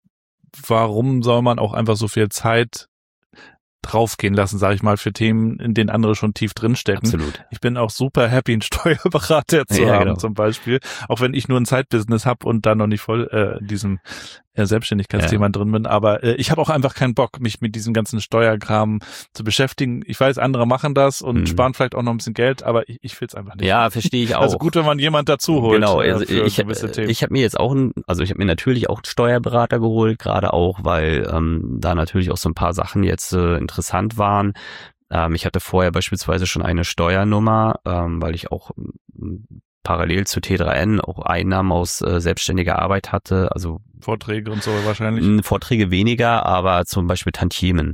warum soll man auch einfach so viel Zeit draufgehen lassen, sage ich mal, für Themen, in denen andere schon tief drinstecken. Absolut. Ich bin auch super happy, einen Steuerberater zu Ja, haben, genau. zum Beispiel. Auch wenn ich nur ein Zeitbusiness habe und da noch nicht voll äh, in diesem äh, Selbstständigkeitsthema Ja. drin bin. Aber äh, ich habe auch einfach keinen Bock, mich mit diesem ganzen Steuerkram zu beschäftigen. Ich weiß, andere machen das und Mhm. sparen vielleicht auch noch ein bisschen Geld, aber ich, ich will es einfach nicht. Ja, verstehe ich auch. Also gut, wenn man jemand dazu holt. Genau, äh, also für ich, gewisse Themen. ich habe mir jetzt auch, ein, also ich habe mir natürlich auch einen Steuerberater geholt, gerade auch, weil ähm, da natürlich auch so ein paar Sachen jetzt äh, interessant waren. Ähm, ich hatte vorher beispielsweise schon eine Steuernummer, ähm, weil ich auch ähm, parallel zu T drei N auch Einnahmen aus äh, selbstständiger Arbeit hatte, also Vorträge und so wahrscheinlich. mh, Vorträge weniger, aber zum Beispiel Tantiemen.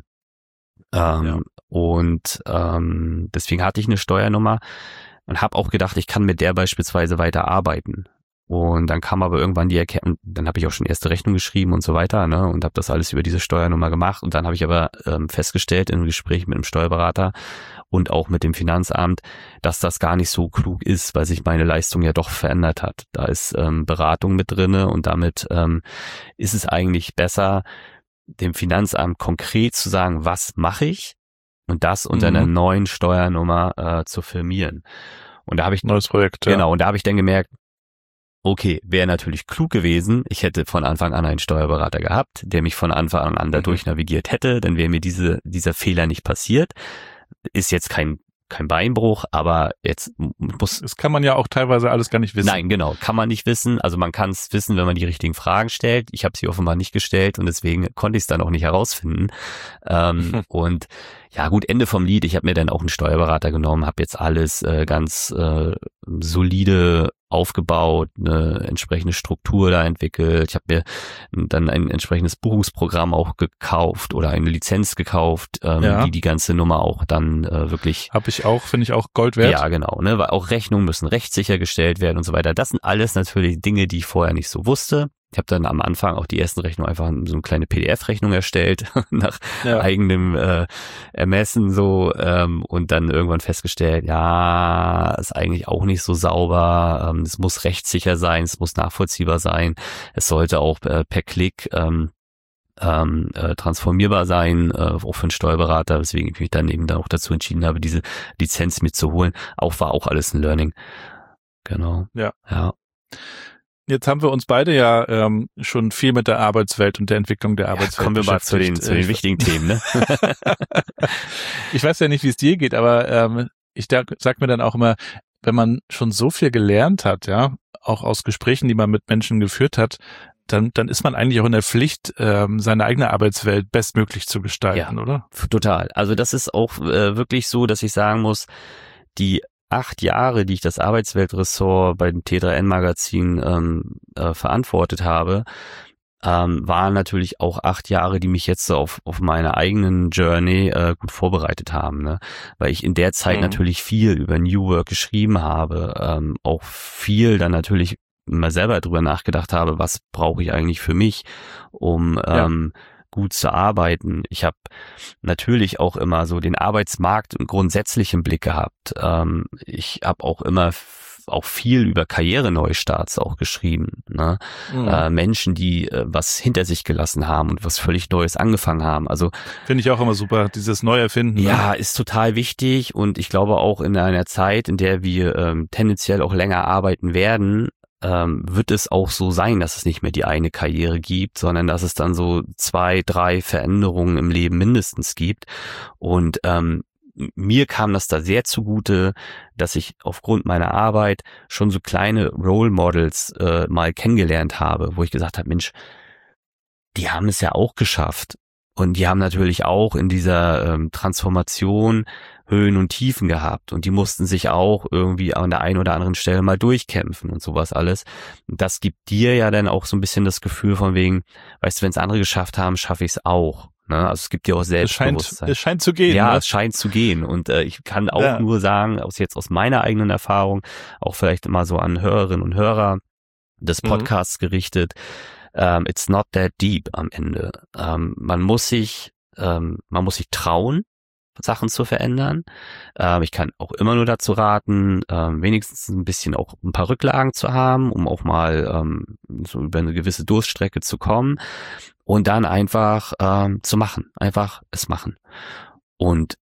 Ähm, Ja. Und ähm, deswegen hatte ich eine Steuernummer und habe auch gedacht, ich kann mit der beispielsweise weiter arbeiten. Und dann kam aber irgendwann die Erkenntnis, dann habe ich auch schon erste Rechnung geschrieben und so weiter, ne, und habe das alles über diese Steuernummer gemacht. Und dann habe ich aber ähm, festgestellt in einem Gespräch mit einem Steuerberater und auch mit dem Finanzamt, dass das gar nicht so klug ist, weil sich meine Leistung ja doch verändert hat. Da ist ähm, Beratung mit drinne und damit ähm, ist es eigentlich besser, dem Finanzamt konkret zu sagen, was mache ich und das unter Mhm. einer neuen Steuernummer äh, zu firmieren. Und da habe ich Neues Projekt, ja. Genau, und da habe ich dann gemerkt, okay, wäre natürlich klug gewesen, ich hätte von Anfang an einen Steuerberater gehabt, der mich von Anfang an dadurch Mhm. navigiert hätte, dann wäre mir diese dieser Fehler nicht passiert. Ist jetzt kein kein Beinbruch, aber jetzt muss Das kann man ja auch teilweise alles gar nicht wissen. Nein, genau, kann man nicht wissen. Also man kann es wissen, wenn man die richtigen Fragen stellt. Ich habe sie offenbar nicht gestellt und deswegen konnte ich es dann auch nicht herausfinden. Ähm, und ja gut, Ende vom Lied. Ich habe mir dann auch einen Steuerberater genommen, habe jetzt alles äh, ganz äh, solide aufgebaut, eine entsprechende Struktur da entwickelt. Ich habe mir dann ein entsprechendes Buchungsprogramm auch gekauft oder eine Lizenz gekauft, ähm, Ja. die die ganze Nummer auch dann äh, wirklich Habe ich auch, finde ich auch Gold wert. ja, genau, ne, weil auch Rechnungen müssen rechtssicher gestellt werden und so weiter. Das sind alles natürlich Dinge, die ich vorher nicht so wusste. Ich habe dann am Anfang auch die ersten Rechnungen einfach so eine kleine P D F-Rechnung erstellt, nach Ja. eigenem äh, Ermessen so ähm, und dann irgendwann festgestellt, ja, ist eigentlich auch nicht so sauber, ähm, es muss rechtssicher sein, es muss nachvollziehbar sein, es sollte auch äh, per Klick ähm, ähm, äh, transformierbar sein, äh, auch für einen Steuerberater, weswegen ich mich dann eben dann auch dazu entschieden habe, diese Lizenz mitzuholen. Auch war auch alles ein Learning. Genau. Ja. Ja. Jetzt haben wir uns beide ja ähm, schon viel mit der Arbeitswelt und der Entwicklung der Arbeitswelt Kommen wir mal zu den, beschäftigt. zu den Ich- wichtigen Themen, ne? Ich weiß ja nicht, wie es dir geht, aber ähm, ich da, sag mir dann auch immer, wenn man schon so viel gelernt hat, ja, auch aus Gesprächen, die man mit Menschen geführt hat, dann, dann ist man eigentlich auch in der Pflicht, ähm, seine eigene Arbeitswelt bestmöglich zu gestalten, Ja. oder? Total. Also das ist auch äh, wirklich so, dass ich sagen muss, die acht Jahre, die ich das Arbeitsweltressort bei dem T drei N Magazin ähm, äh, verantwortet habe, ähm, waren natürlich auch acht Jahre, die mich jetzt so auf, auf meine eigenen Journey äh, gut vorbereitet haben, ne? Weil ich in der Zeit Mhm. natürlich viel über New Work geschrieben habe, ähm, auch viel dann natürlich mal selber drüber nachgedacht habe, was brauche ich eigentlich für mich, um Ja. ähm, gut zu arbeiten. Ich habe natürlich auch immer so den Arbeitsmarkt grundsätzlich im Blick gehabt. Ähm, ich habe auch immer f- auch viel über Karriereneustarts auch geschrieben. Ne? Mhm. Äh, Menschen, die äh, was hinter sich gelassen haben und was völlig Neues angefangen haben. Also Finde ich auch immer super, dieses Neuerfinden. ja, ist total wichtig und ich glaube auch in einer Zeit, in der wir ähm, tendenziell auch länger arbeiten werden, ähm, wird es auch so sein, dass es nicht mehr die eine Karriere gibt, sondern dass es dann so zwei, drei Veränderungen im Leben mindestens gibt. Und ähm, mir kam das da sehr zugute, dass ich aufgrund meiner Arbeit schon so kleine Role Models äh, mal kennengelernt habe, wo ich gesagt habe, Mensch, die haben es ja auch geschafft. Und die haben natürlich auch in dieser ähm, Transformation Höhen und Tiefen gehabt und die mussten sich auch irgendwie an der einen oder anderen Stelle mal durchkämpfen und sowas alles. Und das gibt dir ja dann auch so ein bisschen das Gefühl von wegen, weißt du, wenn es andere geschafft haben, schaffe ich es auch. Ne? Also es gibt dir auch Es scheint, Selbstbewusstsein. es scheint zu gehen. Ja, ne? es scheint zu gehen und äh, ich kann auch Ja. nur sagen, aus jetzt aus meiner eigenen Erfahrung, auch vielleicht mal so an Hörerinnen und Hörer des Mhm. Podcasts gerichtet, ähm, it's not that deep am Ende. Ähm, man muss sich, ähm, man muss sich trauen, Sachen zu verändern. Ähm, ich kann auch immer nur dazu raten, ähm, wenigstens ein bisschen auch ein paar Rücklagen zu haben, um auch mal ähm, so über eine gewisse Durststrecke zu kommen und dann einfach ähm, zu machen, einfach es machen. Und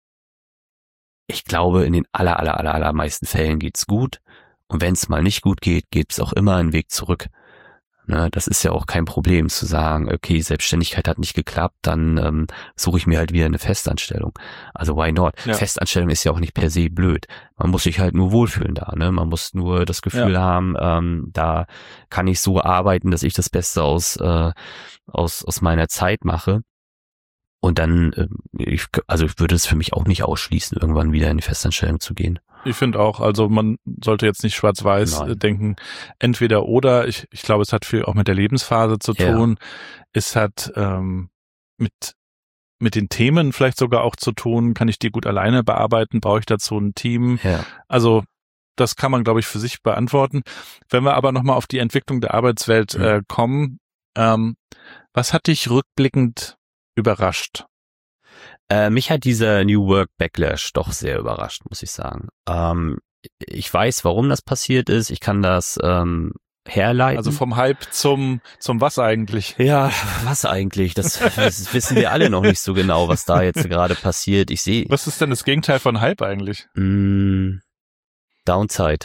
ich glaube, in den aller, aller, aller, allermeisten Fällen geht's gut. Und wenn es mal nicht gut geht, gibt's auch immer einen Weg zurück. Ne, das ist ja auch kein Problem zu sagen, okay, Selbstständigkeit hat nicht geklappt, dann ähm, suche ich mir halt wieder eine Festanstellung. Also why not? Ja. Festanstellung ist ja auch nicht per se blöd. Man muss sich halt nur wohlfühlen da. Ne? Man muss nur das Gefühl ja. haben, ähm, da kann ich so arbeiten, dass ich das Beste aus äh, aus aus meiner Zeit mache. Und dann, äh, ich, also ich würde es für mich auch nicht ausschließen, irgendwann wieder in die Festanstellung zu gehen. Ich finde auch, also man sollte jetzt nicht schwarz-weiß Nein. denken, entweder oder. Ich, ich glaube, es hat viel auch mit der Lebensphase zu tun. Ja. Es hat ähm, mit mit den Themen vielleicht sogar auch zu tun. Kann ich die gut alleine bearbeiten? Brauche ich dazu ein Team? Ja. Also das kann man, glaube ich, für sich beantworten. Wenn wir aber nochmal auf die Entwicklung der Arbeitswelt mhm. äh, kommen, ähm, was hat dich rückblickend überrascht? Äh, mich hat dieser New Work Backlash doch sehr überrascht, muss ich sagen. Ähm, ich weiß, warum das passiert ist. Ich kann das ähm, herleiten. Also vom Hype zum zum was eigentlich? Ja, was eigentlich? Das, das wissen wir alle noch nicht so genau, was da jetzt gerade passiert. Ich sehe. Was ist denn das Gegenteil von Hype eigentlich? Mm, Downside.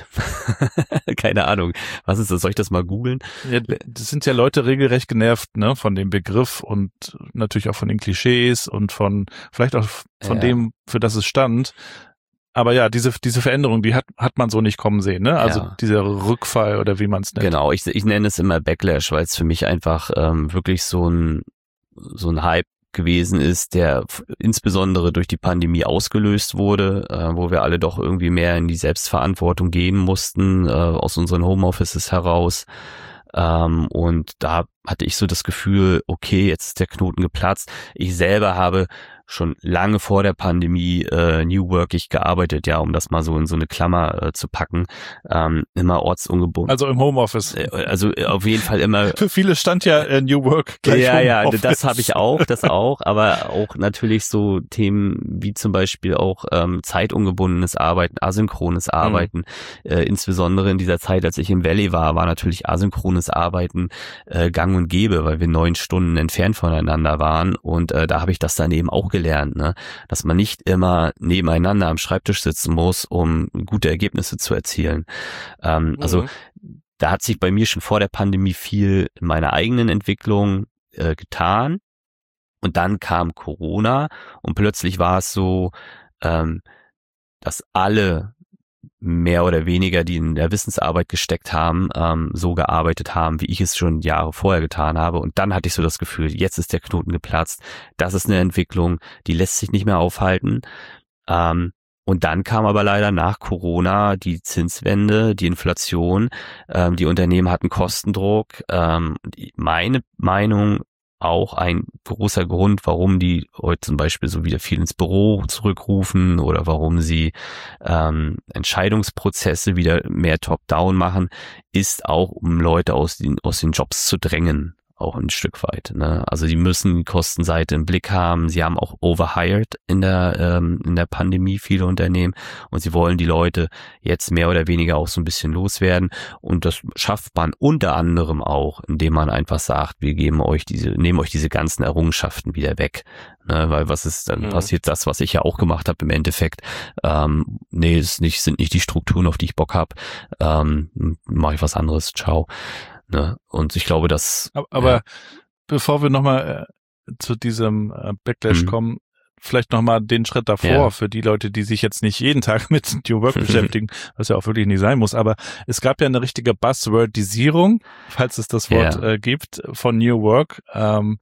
Keine Ahnung. Was ist das? Soll ich das mal googeln? Ja, das sind ja Leute regelrecht genervt, ne, von dem Begriff und natürlich auch von den Klischees und von, vielleicht auch von ja. dem, für das es stand. Aber ja, diese, diese Veränderung, die hat, hat man so nicht kommen sehen, ne? Also ja. dieser Rückfall oder wie man es nennt. Genau. Ich, ich nenne es immer Backlash, weil es für mich einfach ähm, wirklich so ein, so ein Hype gewesen ist, der f- insbesondere durch die Pandemie ausgelöst wurde, äh, wo wir alle doch irgendwie mehr in die Selbstverantwortung gehen mussten, äh, aus unseren Homeoffices heraus. Ähm, und da hatte ich so das Gefühl, okay, jetzt ist der Knoten geplatzt. Ich selber habe schon lange vor der Pandemie äh, New Workig gearbeitet, ja, um das mal so in so eine Klammer äh, zu packen, ähm, immer ortsungebunden. Also im Homeoffice. Äh, also äh, auf jeden Fall immer. Für viele stand ja äh, New Work gleich Ja, ja, Homeoffice. Das habe ich auch, das auch, aber auch natürlich so Themen wie zum Beispiel auch ähm, zeitungebundenes Arbeiten, asynchrones Arbeiten, mhm. äh, insbesondere in dieser Zeit, als ich im Valley war, war natürlich asynchrones Arbeiten äh, gang und gäbe, weil wir neun Stunden entfernt voneinander waren und äh, da habe ich das dann eben auch gelernt, ne? Dass man nicht immer nebeneinander am Schreibtisch sitzen muss, um gute Ergebnisse zu erzielen. Ähm, mhm. Also da hat sich bei mir schon vor der Pandemie viel in meiner eigenen Entwicklung äh, getan und dann kam Corona und plötzlich war es so, ähm, dass alle mehr oder weniger, die in der Wissensarbeit gesteckt haben, ähm, so gearbeitet haben, wie ich es schon Jahre vorher getan habe. Und dann hatte ich so das Gefühl, jetzt ist der Knoten geplatzt. Das ist eine Entwicklung, die lässt sich nicht mehr aufhalten. Ähm, und dann kam aber leider nach Corona die Zinswende, die Inflation. Ähm, die Unternehmen hatten Kostendruck. Ähm, meine Meinung, auch ein großer Grund, warum die heute zum Beispiel so wieder viel ins Büro zurückrufen oder warum sie ähm, Entscheidungsprozesse wieder mehr top-down machen, ist auch, um Leute aus den, aus den Jobs zu drängen, auch ein Stück weit. Ne? Also die müssen die Kostenseite im Blick haben. Sie haben auch overhired in der ähm, in der Pandemie viele Unternehmen und sie wollen die Leute jetzt mehr oder weniger auch so ein bisschen loswerden. Und das schafft man unter anderem auch, indem man einfach sagt, wir geben euch diese, nehmen euch diese ganzen Errungenschaften wieder weg. Ne? Weil was ist dann mhm. passiert? Das, was ich ja auch gemacht habe im Endeffekt. Ähm, nee, es ist nicht, sind nicht die Strukturen, auf die ich Bock habe. Ähm, mache ich was anderes. Ciao. Ne? Und ich glaube, dass... Aber, aber ja. bevor wir nochmal äh, zu diesem äh, Backlash mhm. kommen, vielleicht nochmal den Schritt davor ja. für die Leute, die sich jetzt nicht jeden Tag mit New Work beschäftigen, was ja auch wirklich nicht sein muss, aber es gab ja eine richtige Buzzwordisierung, falls es das Wort ja. äh, gibt, von New Work, ähm,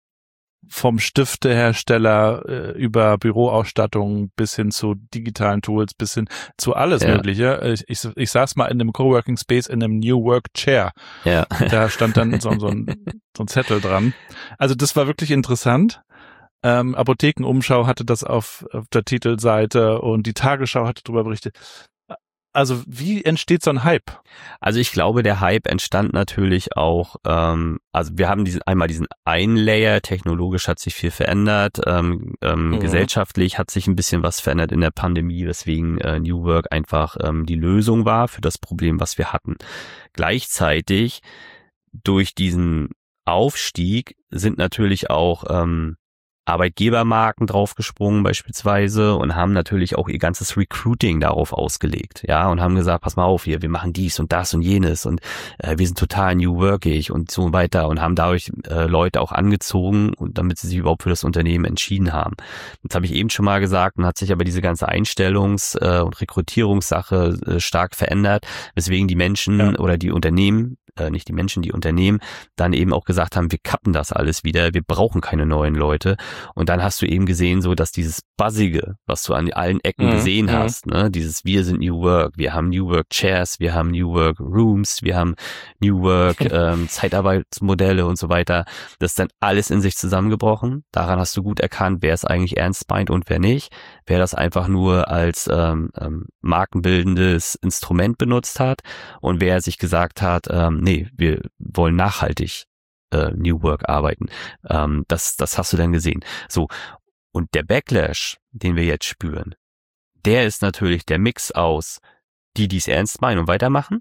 vom Stiftehersteller äh, über Büroausstattung bis hin zu digitalen Tools, bis hin zu alles ja. Mögliche. Ich, ich, ich saß mal in einem Coworking Space in einem New Work Chair. Ja. Da stand dann so, so, ein, so ein Zettel dran. Also das war wirklich interessant. Ähm, Apothekenumschau hatte das auf, auf der Titelseite und die Tagesschau hatte darüber berichtet. Also wie entsteht so ein Hype? Also ich glaube, der Hype entstand natürlich auch, ähm, also wir haben diesen einmal diesen einen Layer, technologisch hat sich viel verändert, ähm, ähm, mhm. gesellschaftlich hat sich ein bisschen was verändert in der Pandemie, weswegen äh, New Work einfach ähm, die Lösung war für das Problem, was wir hatten. Gleichzeitig durch diesen Aufstieg sind natürlich auch ähm, Arbeitgebermarken draufgesprungen beispielsweise und haben natürlich auch ihr ganzes Recruiting darauf ausgelegt, ja, und haben gesagt, pass mal auf hier, wir machen dies und das und jenes und äh, wir sind total New Workig und so weiter und haben dadurch äh, Leute auch angezogen und damit sie sich überhaupt für das Unternehmen entschieden haben. Das habe ich eben schon mal gesagt und hat sich aber diese ganze Einstellungs- äh, und Rekrutierungssache äh, stark verändert, weswegen die Menschen ja. oder die Unternehmen äh, nicht die Menschen, die Unternehmen, dann eben auch gesagt haben, wir kappen das alles wieder, wir brauchen keine neuen Leute. Und dann hast du eben gesehen, so dass dieses Buzzige, was du an allen Ecken mhm. gesehen mhm. hast, ne, dieses wir sind New Work, wir haben New Work Chairs, wir haben New Work Rooms, wir haben New Work ähm, Zeitarbeitsmodelle und so weiter, das ist dann alles in sich zusammengebrochen. Daran hast du gut erkannt, wer es eigentlich ernst meint und wer nicht, wer das einfach nur als ähm, ähm, markenbildendes Instrument benutzt hat und wer sich gesagt hat, ähm, nee, wir wollen nachhaltig äh, New Work arbeiten. Ähm, das, das hast du dann gesehen. So. Und der Backlash, den wir jetzt spüren, der ist natürlich der Mix aus die, die es ernst meinen und weitermachen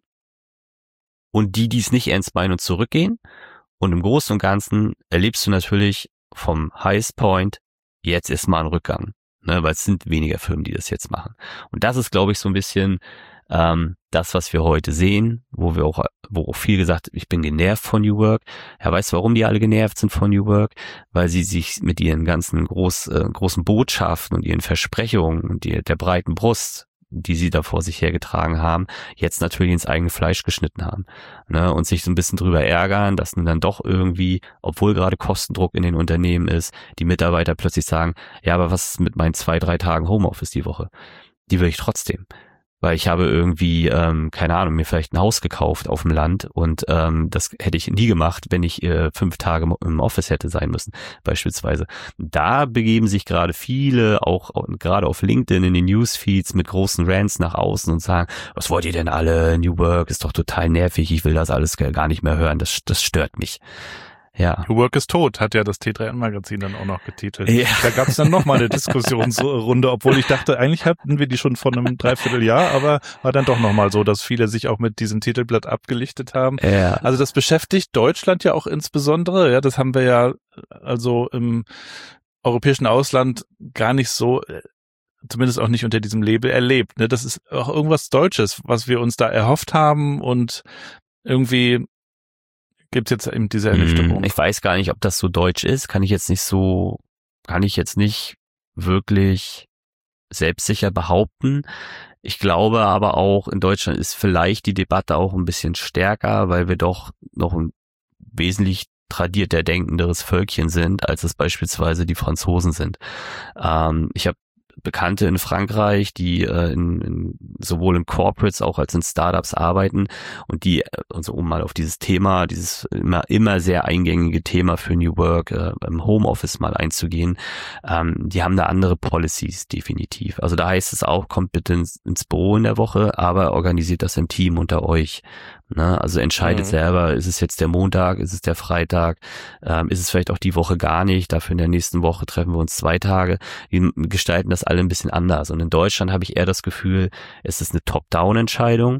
und die, die es nicht ernst meinen und zurückgehen. Und im Großen und Ganzen erlebst du natürlich vom Highest Point jetzt erstmal einen Rückgang, ne, weil es sind weniger Firmen, die das jetzt machen. Und das ist, glaube ich, so ein bisschen ähm, das, was wir heute sehen, wo wir auch, wo auch viel gesagt, ich bin genervt von New Work. Ja, weißt du, warum die alle genervt sind von New Work? Weil sie sich mit ihren ganzen groß, äh, großen Botschaften und ihren Versprechungen und die, der breiten Brust, die sie da vor sich hergetragen haben, jetzt natürlich ins eigene Fleisch geschnitten haben, ne, und sich so ein bisschen drüber ärgern, dass nun dann doch irgendwie, obwohl gerade Kostendruck in den Unternehmen ist, die Mitarbeiter plötzlich sagen, ja, aber was ist mit meinen zwei, drei Tagen Homeoffice die Woche? Die will ich trotzdem. Weil ich habe irgendwie, ähm, keine Ahnung, mir vielleicht ein Haus gekauft auf dem Land und ähm, das hätte ich nie gemacht, wenn ich äh, fünf Tage im Office hätte sein müssen, beispielsweise. Da begeben sich gerade viele, auch gerade auf LinkedIn in den Newsfeeds mit großen Rants nach außen und sagen, was wollt ihr denn alle? New Work ist doch total nervig, ich will das alles gar nicht mehr hören, das, das stört mich. Ja. New Work ist tot, hat ja das T drei N Magazin dann auch noch getitelt. Ja. Da gab es dann nochmal eine Diskussionsrunde, obwohl ich dachte, eigentlich hatten wir die schon vor einem Dreivierteljahr, aber war dann doch nochmal so, dass viele sich auch mit diesem Titelblatt abgelichtet haben. Ja. Also das beschäftigt Deutschland ja auch insbesondere, ja, das haben wir ja also im europäischen Ausland gar nicht so, zumindest auch nicht unter diesem Label erlebt. Ne? Das ist auch irgendwas Deutsches, was wir uns da erhofft haben und irgendwie gibt's jetzt eben diese Ernüchterung. Ich weiß gar nicht, ob das so deutsch ist. Kann ich jetzt nicht so, kann ich jetzt nicht wirklich selbstsicher behaupten. Ich glaube aber auch, in Deutschland ist vielleicht die Debatte auch ein bisschen stärker, weil wir doch noch ein wesentlich tradierter denkenderes Völkchen sind, als es beispielsweise die Franzosen sind. Ähm, ich habe Bekannte in Frankreich, die äh, in, in, sowohl in Corporates auch als in Startups arbeiten und die, also um mal auf dieses Thema, dieses immer immer sehr eingängige Thema für New Work äh, im Homeoffice mal einzugehen, ähm, die haben da andere Policies definitiv. Also da heißt es auch, kommt bitte ins, ins Büro in der Woche, aber organisiert das im Team unter euch. Ne? Also entscheidet mhm. selber, ist es jetzt der Montag, ist es der Freitag, ähm, ist es vielleicht auch die Woche gar nicht, dafür in der nächsten Woche treffen wir uns zwei Tage. Die gestalten das alle ein bisschen anders. Und in Deutschland habe ich eher das Gefühl, es ist eine Top-Down-Entscheidung.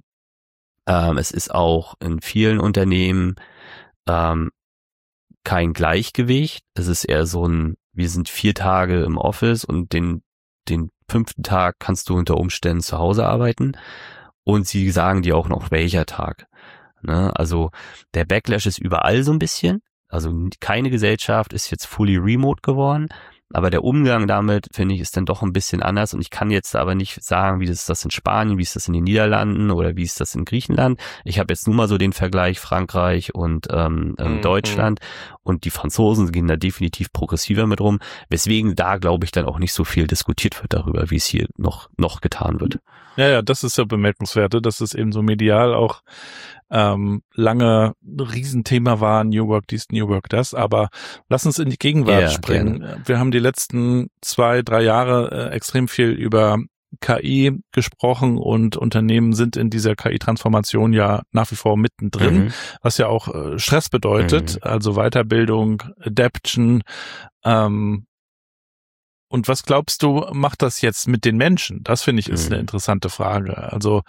Ähm, es ist auch in vielen Unternehmen ähm, kein Gleichgewicht. Es ist eher so ein, wir sind vier Tage im Office und den, den fünften Tag kannst du unter Umständen zu Hause arbeiten. Und sie sagen dir auch noch, welcher Tag. Ne? Also der Backlash ist überall so ein bisschen. Also keine Gesellschaft ist jetzt fully remote geworden. Aber der Umgang damit, finde ich, ist dann doch ein bisschen anders. Und ich kann jetzt aber nicht sagen, wie ist das in Spanien, wie ist das in den Niederlanden oder wie ist das in Griechenland. Ich habe jetzt nur mal so den Vergleich Frankreich und ähm, mhm. Deutschland. Und die Franzosen gehen da definitiv progressiver mit rum. Weswegen da, glaube ich, dann auch nicht so viel diskutiert wird darüber, wie es hier noch noch getan wird. Ja, ja, das ist ja bemerkenswert, dass es eben so medial auch ähm, lange ein Riesenthema war, New Work dies, New Work das, aber lass uns in die Gegenwart ja, springen. Gerne. Wir haben die letzten zwei, drei Jahre äh, extrem viel über K I gesprochen und Unternehmen sind in dieser K I-Transformation ja nach wie vor mittendrin, mhm. was ja auch äh, Stress bedeutet, mhm. also Weiterbildung, Adaption. Ähm, und was glaubst du, macht das jetzt mit den Menschen? Das finde ich ist mhm. eine interessante Frage. Also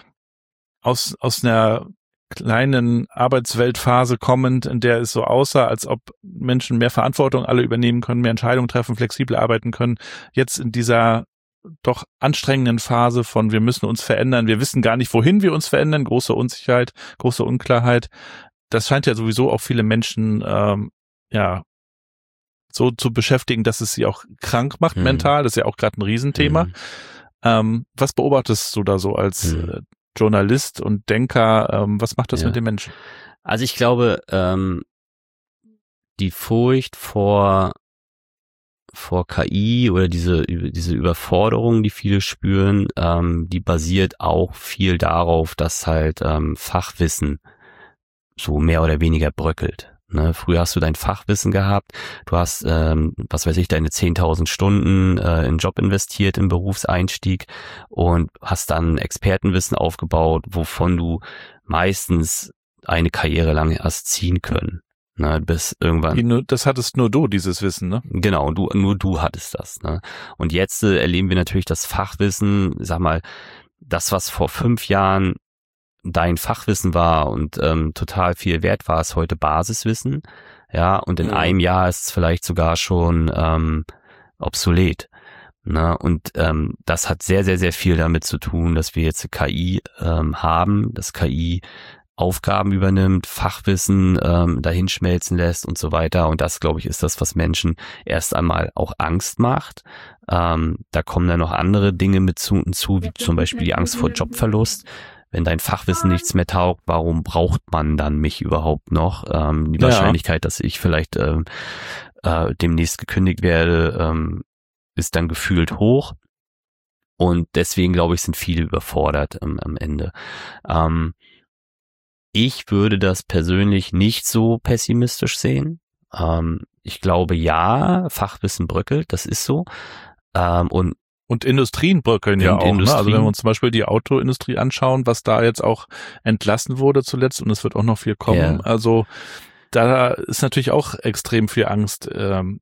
aus aus einer kleinen Arbeitsweltphase kommend, in der es so aussah, als ob Menschen mehr Verantwortung alle übernehmen können, mehr Entscheidungen treffen, flexibel arbeiten können, jetzt in dieser doch anstrengenden Phase von wir müssen uns verändern, wir wissen gar nicht, wohin wir uns verändern, große Unsicherheit, große Unklarheit. Das scheint ja sowieso auch viele Menschen ähm, ja so zu beschäftigen, dass es sie auch krank macht mhm. mental. Das ist ja auch gerade ein Riesenthema. Mhm. Ähm, was beobachtest du da so als mhm. äh, Journalist und Denker? Ähm, was macht das ja. mit den Menschen? Also ich glaube, ähm, die Furcht vor vor K I oder diese diese Überforderung, die viele spüren, ähm, die basiert auch viel darauf, dass halt ähm, Fachwissen so mehr oder weniger bröckelt. Ne? Früher hast du dein Fachwissen gehabt, du hast, ähm, was weiß ich, deine zehntausend Stunden äh, in Job investiert, im Berufseinstieg und hast dann Expertenwissen aufgebaut, wovon du meistens eine Karriere lang hast ziehen können. Na, bis irgendwann. Die nur, das hattest nur du, dieses Wissen, ne? Genau, du, nur du hattest das, ne? Und jetzt äh, erleben wir natürlich das Fachwissen, sag mal, das, was vor fünf Jahren dein Fachwissen war und ähm, total viel wert war, ist heute Basiswissen, ja, und in mhm. einem Jahr ist es vielleicht sogar schon ähm, obsolet. Ne? Und ähm, das hat sehr, sehr, sehr viel damit zu tun, dass wir jetzt K I ähm, haben, dass K I Aufgaben übernimmt, Fachwissen ähm, dahinschmelzen lässt und so weiter. Und das, glaube ich, ist das, was Menschen erst einmal auch Angst macht. Ähm, da kommen dann noch andere Dinge mit zu, zu, wie zum Beispiel die Angst vor Jobverlust. Wenn dein Fachwissen nichts mehr taugt, warum braucht man dann mich überhaupt noch? Ähm, die ja. Wahrscheinlichkeit, dass ich vielleicht ähm, äh, demnächst gekündigt werde, ähm, ist dann gefühlt hoch. Und deswegen, glaube ich, sind viele überfordert ähm, am Ende. Ähm, Ich würde das persönlich nicht so pessimistisch sehen. Ähm, ich glaube, ja, Fachwissen bröckelt, das ist so. Ähm, und Und Industrien bröckeln ja auch. Industrien. Ne? Also wenn wir uns zum Beispiel die Autoindustrie anschauen, was da jetzt auch entlassen wurde zuletzt und es wird auch noch viel kommen. Ja. Also da ist natürlich auch extrem viel Angst ähm,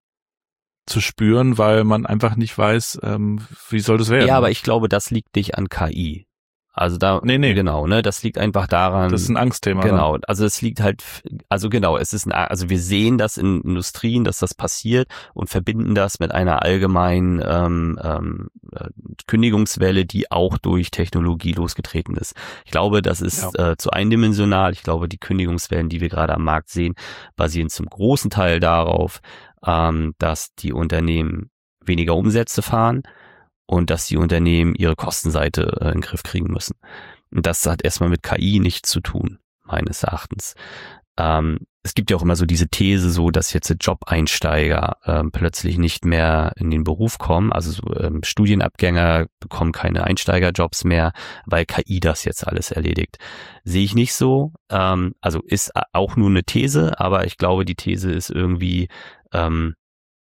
zu spüren, weil man einfach nicht weiß, ähm, wie soll das werden. Ja, aber ich glaube, das liegt nicht an K I. Also da, nee, nee. genau, ne, das liegt einfach daran. Das ist ein Angstthema. Genau, also es liegt halt, also genau, es ist ein, also wir sehen das in Industrien, dass das passiert und verbinden das mit einer allgemeinen ähm, ähm, Kündigungswelle, die auch durch Technologie losgetreten ist. Ich glaube, das ist ja. äh, zu eindimensional. Ich glaube, die Kündigungswellen, die wir gerade am Markt sehen, basieren zum großen Teil darauf, ähm, dass die Unternehmen weniger Umsätze fahren und dass die Unternehmen ihre Kostenseite äh, in den Griff kriegen müssen. Und das hat erstmal mit K I nichts zu tun, meines Erachtens. Ähm, es gibt ja auch immer so diese These, so dass jetzt Job-Einsteiger ähm, plötzlich nicht mehr in den Beruf kommen, also so, ähm, Studienabgänger bekommen keine Einsteigerjobs mehr, weil K I das jetzt alles erledigt. Sehe ich nicht so. Ähm, also ist auch nur eine These, aber ich glaube, die These ist irgendwie ähm,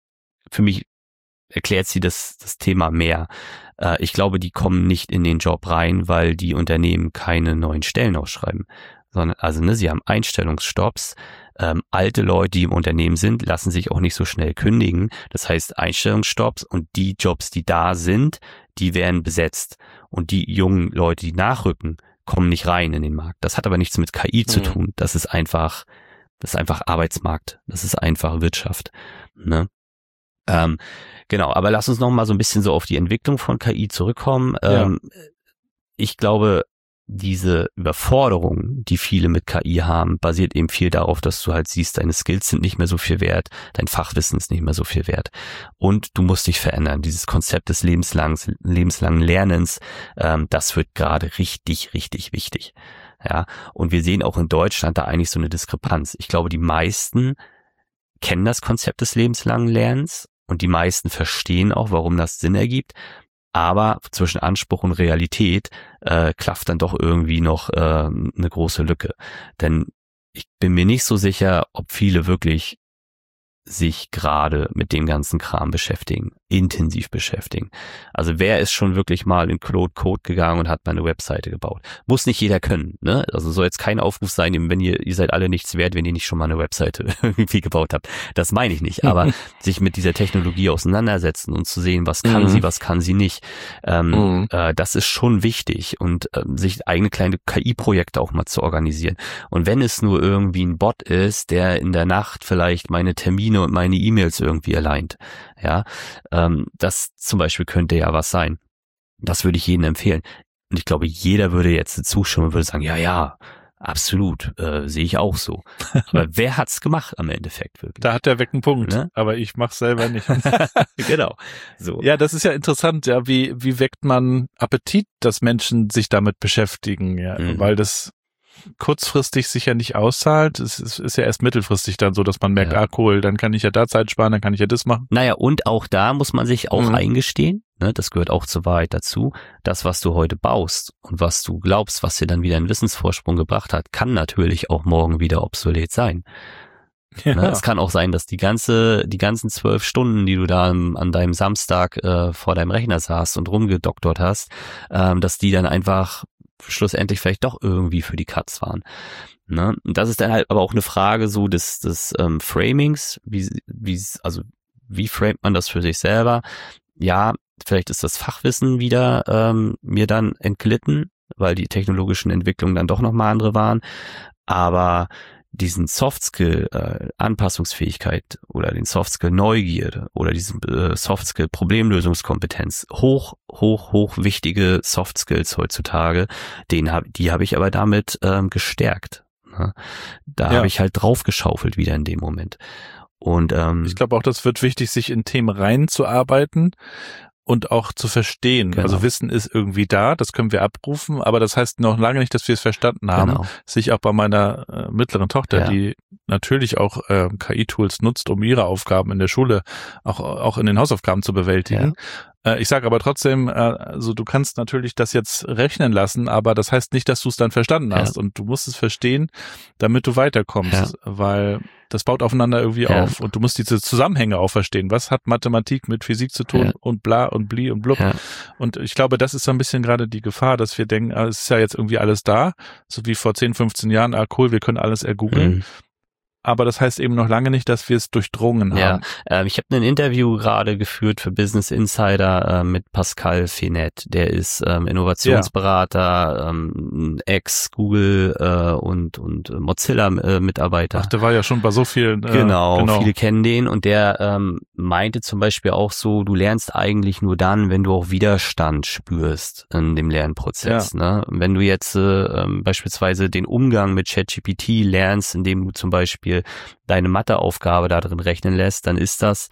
für mich erklärt sie das, das Thema mehr. Äh, ich glaube, die kommen nicht in den Job rein, weil die Unternehmen keine neuen Stellen ausschreiben. Sondern, also, ne, sie haben Einstellungsstopps. Ähm, alte Leute, die im Unternehmen sind, lassen sich auch nicht so schnell kündigen. Das heißt, Einstellungsstopps und die Jobs, die da sind, die werden besetzt. Und die jungen Leute, die nachrücken, kommen nicht rein in den Markt. Das hat aber nichts mit K I mhm. zu tun. Das ist einfach, das ist einfach Arbeitsmarkt. Das ist einfach Wirtschaft, ne? Ähm, genau, aber lass uns noch mal so ein bisschen so auf die Entwicklung von K I zurückkommen. Ja. Ähm, ich glaube, diese Überforderung, die viele mit K I haben, basiert eben viel darauf, dass du halt siehst, deine Skills sind nicht mehr so viel wert, dein Fachwissen ist nicht mehr so viel wert und du musst dich verändern. Dieses Konzept des lebenslangen, lebenslangen Lernens, ähm, das wird gerade richtig, richtig wichtig. Ja, und wir sehen auch in Deutschland da eigentlich so eine Diskrepanz. Ich glaube, die meisten kennen das Konzept des lebenslangen Lernens und die meisten verstehen auch, warum das Sinn ergibt. Aber zwischen Anspruch und Realität äh, klafft dann doch irgendwie noch äh, eine große Lücke. Denn ich bin mir nicht so sicher, ob viele wirklich sich gerade mit dem ganzen Kram beschäftigen. intensiv beschäftigen. Also wer ist schon wirklich mal in Claude Code gegangen und hat mal eine Webseite gebaut? Muss nicht jeder können, ne? Also soll jetzt kein Aufruf sein, wenn ihr, ihr seid alle nichts wert, wenn ihr nicht schon mal eine Webseite irgendwie gebaut habt. Das meine ich nicht, aber sich mit dieser Technologie auseinandersetzen und zu sehen, was kann mhm. sie, was kann sie nicht, ähm, mhm. äh, das ist schon wichtig und ähm, sich eigene kleine K I-Projekte auch mal zu organisieren. Und wenn es nur irgendwie ein Bot ist, der in der Nacht vielleicht meine Termine und meine E-Mails irgendwie alleint, ja, ähm, das zum Beispiel könnte ja was sein. Das würde ich jedem empfehlen. Und ich glaube, jeder würde jetzt zustimmen und würde sagen, ja, ja, absolut, äh, sehe ich auch so. Aber wer hat's gemacht am Endeffekt wirklich? Da hat der Weg einen Punkt, ne? Aber ich mach's selber nicht. Genau. So. Ja, das ist ja interessant, ja, wie wie weckt man Appetit, dass Menschen sich damit beschäftigen, ja, mhm. weil das kurzfristig sich ja nicht auszahlt. Es ist, ist ja erst mittelfristig dann so, dass man merkt, ja. ah cool, dann kann ich ja da Zeit sparen, dann kann ich ja das machen. Naja, und auch da muss man sich auch mhm. eingestehen, ne, das gehört auch zur Wahrheit dazu, das, was du heute baust und was du glaubst, was dir dann wieder einen Wissensvorsprung gebracht hat, kann natürlich auch morgen wieder obsolet sein. Ja. Ne, es kann auch sein, dass die ganze, die ganzen zwölf Stunden, die du da an deinem Samstag äh, vor deinem Rechner saßt und rumgedoktort hast, ähm, dass die dann einfach schlussendlich vielleicht doch irgendwie für die Katz waren. Ne? Und das ist dann halt aber auch eine Frage so des, des ähm, Framings, wie, wie, also wie framet man das für sich selber? Ja, vielleicht ist das Fachwissen wieder ähm, mir dann entglitten, weil die technologischen Entwicklungen dann doch nochmal andere waren, aber diesen Softskill äh, Anpassungsfähigkeit oder den Softskill Neugierde oder diesen äh, Softskill Problemlösungskompetenz, hoch, hoch, hoch wichtige Softskills heutzutage, den hab, die habe ich aber damit ähm, gestärkt. Ne? Da ja. habe ich halt draufgeschaufelt wieder in dem Moment. Und ähm, ich glaube auch, das wird wichtig, sich in Themen reinzuarbeiten und auch zu verstehen. Genau. Also Wissen ist irgendwie da, das können wir abrufen, aber das heißt noch lange nicht, dass wir es verstanden haben. Genau. Sehe ich auch bei meiner äh, mittleren Tochter, ja. die natürlich auch äh, K I-Tools nutzt, um ihre Aufgaben in der Schule auch auch in den Hausaufgaben zu bewältigen. Ja. Äh, ich sage aber trotzdem, äh, also du kannst natürlich das jetzt rechnen lassen, aber das heißt nicht, dass du es dann verstanden hast. Ja. Und du musst es verstehen, damit du weiterkommst, ja. weil das baut aufeinander irgendwie ja. auf und du musst diese Zusammenhänge auch verstehen. Was hat Mathematik mit Physik zu tun ja. und bla und bli und blub. Ja. Und ich glaube, das ist so ein bisschen gerade die Gefahr, dass wir denken, ah, es ist ja jetzt irgendwie alles da, so wie vor zehn, fünfzehn Jahren, ah cool, wir können alles ergoogeln. Mhm. Aber das heißt eben noch lange nicht, dass wir es durchdrungen haben. Ja, äh, ich habe ein Interview gerade geführt für Business Insider äh, mit Pascal Fenet. Der ist ähm, Innovationsberater, ja. ähm, Ex-Google äh, und und Mozilla-Mitarbeiter. Ach, der war ja schon bei so vielen. Äh, genau, genau, viele kennen den. Und der ähm, meinte zum Beispiel auch so, du lernst eigentlich nur dann, wenn du auch Widerstand spürst in dem Lernprozess. Ja. Ne? Wenn du jetzt äh, beispielsweise den Umgang mit ChatGPT lernst, indem du zum Beispiel deine Matheaufgabe da drin rechnen lässt, dann ist das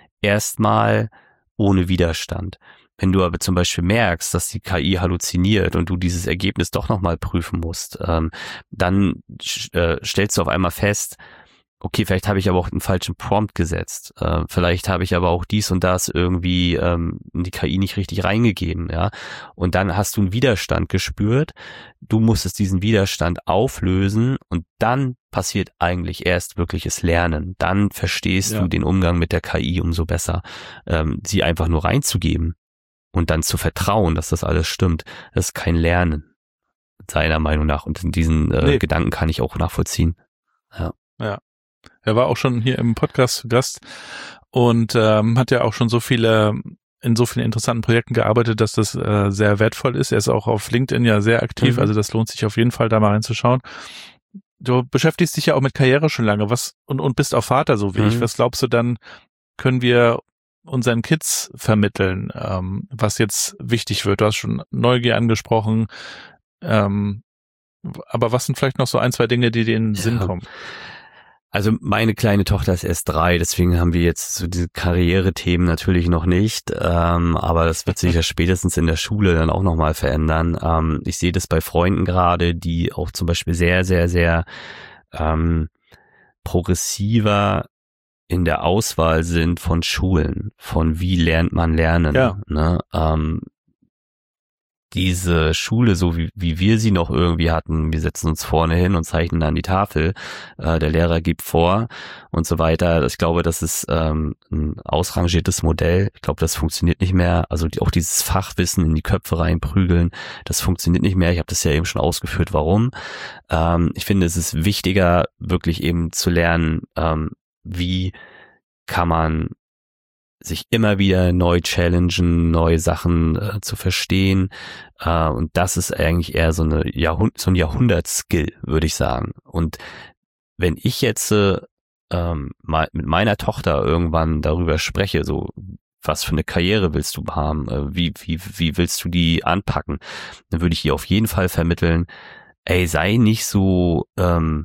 erstmal ohne Widerstand. Wenn du aber zum Beispiel merkst, dass die K I halluziniert und du dieses Ergebnis doch nochmal prüfen musst, ähm, dann äh, stellst du auf einmal fest, okay, vielleicht habe ich aber auch einen falschen Prompt gesetzt. Äh, vielleicht habe ich aber auch dies und das irgendwie ähm, in die K I nicht richtig reingegeben, ja. Und dann hast du einen Widerstand gespürt. Du musstest diesen Widerstand auflösen und dann passiert eigentlich erst wirkliches Lernen. Dann verstehst ja. du den Umgang mit der K I umso besser. Ähm, sie einfach nur reinzugeben und dann zu vertrauen, dass das alles stimmt, das ist kein Lernen, seiner Meinung nach. Und diesen äh, nee. Gedanken kann ich auch nachvollziehen. Ja. Ja. Er war auch schon hier im Podcast zu Gast und ähm, hat ja auch schon so viele, in so vielen interessanten Projekten gearbeitet, dass das äh, sehr wertvoll ist. Er ist auch auf LinkedIn ja sehr aktiv, mhm. also das lohnt sich auf jeden Fall, da mal reinzuschauen. Du beschäftigst dich ja auch mit Karriere schon lange was und, und bist auch Vater, so wie mhm. ich. Was glaubst du dann, können wir unseren Kids vermitteln, ähm, was jetzt wichtig wird? Du hast schon Neugier angesprochen, ähm, aber was sind vielleicht noch so ein, zwei Dinge, die dir in den Sinn ja. kommen? Also meine kleine Tochter ist erst drei, deswegen haben wir jetzt so diese Karrierethemen natürlich noch nicht, ähm, aber das wird sich ja spätestens in der Schule dann auch nochmal verändern. Ähm, ich sehe das bei Freunden gerade, die auch zum Beispiel sehr, sehr, sehr ähm, progressiver in der Auswahl sind von Schulen, von wie lernt man lernen. Ja. Ne? Ähm, diese Schule, so wie, wie wir sie noch irgendwie hatten, wir setzen uns vorne hin und zeichnen an die Tafel, äh, der Lehrer gibt vor und so weiter. Ich glaube, das ist ähm, ein ausrangiertes Modell. Ich glaube, das funktioniert nicht mehr. Also die, auch dieses Fachwissen in die Köpfe reinprügeln, das funktioniert nicht mehr. Ich habe das ja eben schon ausgeführt, warum. Ähm, ich finde, es ist wichtiger, wirklich eben zu lernen, ähm, wie kann man sich immer wieder neu challengen, neue Sachen äh, zu verstehen. Äh, und das ist eigentlich eher so eine Jahrhund- so ein Jahrhundertskill, würde ich sagen. Und wenn ich jetzt äh, ähm, mal mit meiner Tochter irgendwann darüber spreche, so was für eine Karriere willst du haben, äh, wie, wie, wie willst du die anpacken, dann würde ich ihr auf jeden Fall vermitteln, ey, sei nicht so ähm,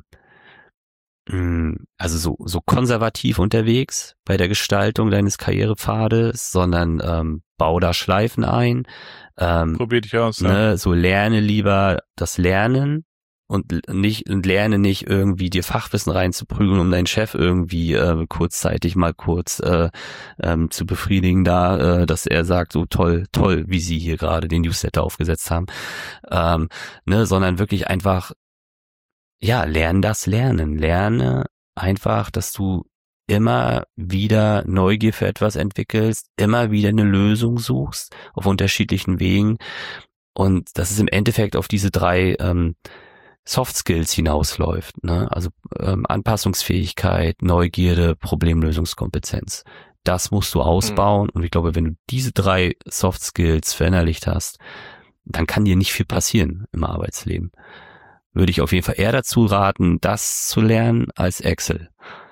also so so konservativ unterwegs bei der Gestaltung deines Karrierepfades, sondern ähm, bau da Schleifen ein. Ähm, Probier dich aus. Ja. Ne, so lerne lieber das Lernen und nicht und lerne nicht irgendwie dir Fachwissen reinzuprügeln, um deinen Chef irgendwie äh, kurzzeitig mal kurz äh, ähm, zu befriedigen, da, äh, dass er sagt, so toll, toll, wie sie hier gerade den Newsletter aufgesetzt haben, ähm, ne, sondern wirklich einfach ja, lern das Lernen. Lerne einfach, dass du immer wieder Neugier für etwas entwickelst, immer wieder eine Lösung suchst auf unterschiedlichen Wegen und dass es im Endeffekt auf diese drei ähm, Soft Skills hinausläuft, ne? Also ähm, Anpassungsfähigkeit, Neugierde, Problemlösungskompetenz. Das musst du ausbauen mhm. und ich glaube, wenn du diese drei Soft Skills verinnerlicht hast, dann kann dir nicht viel passieren im Arbeitsleben. Würde ich auf jeden Fall eher dazu raten, das zu lernen als Excel.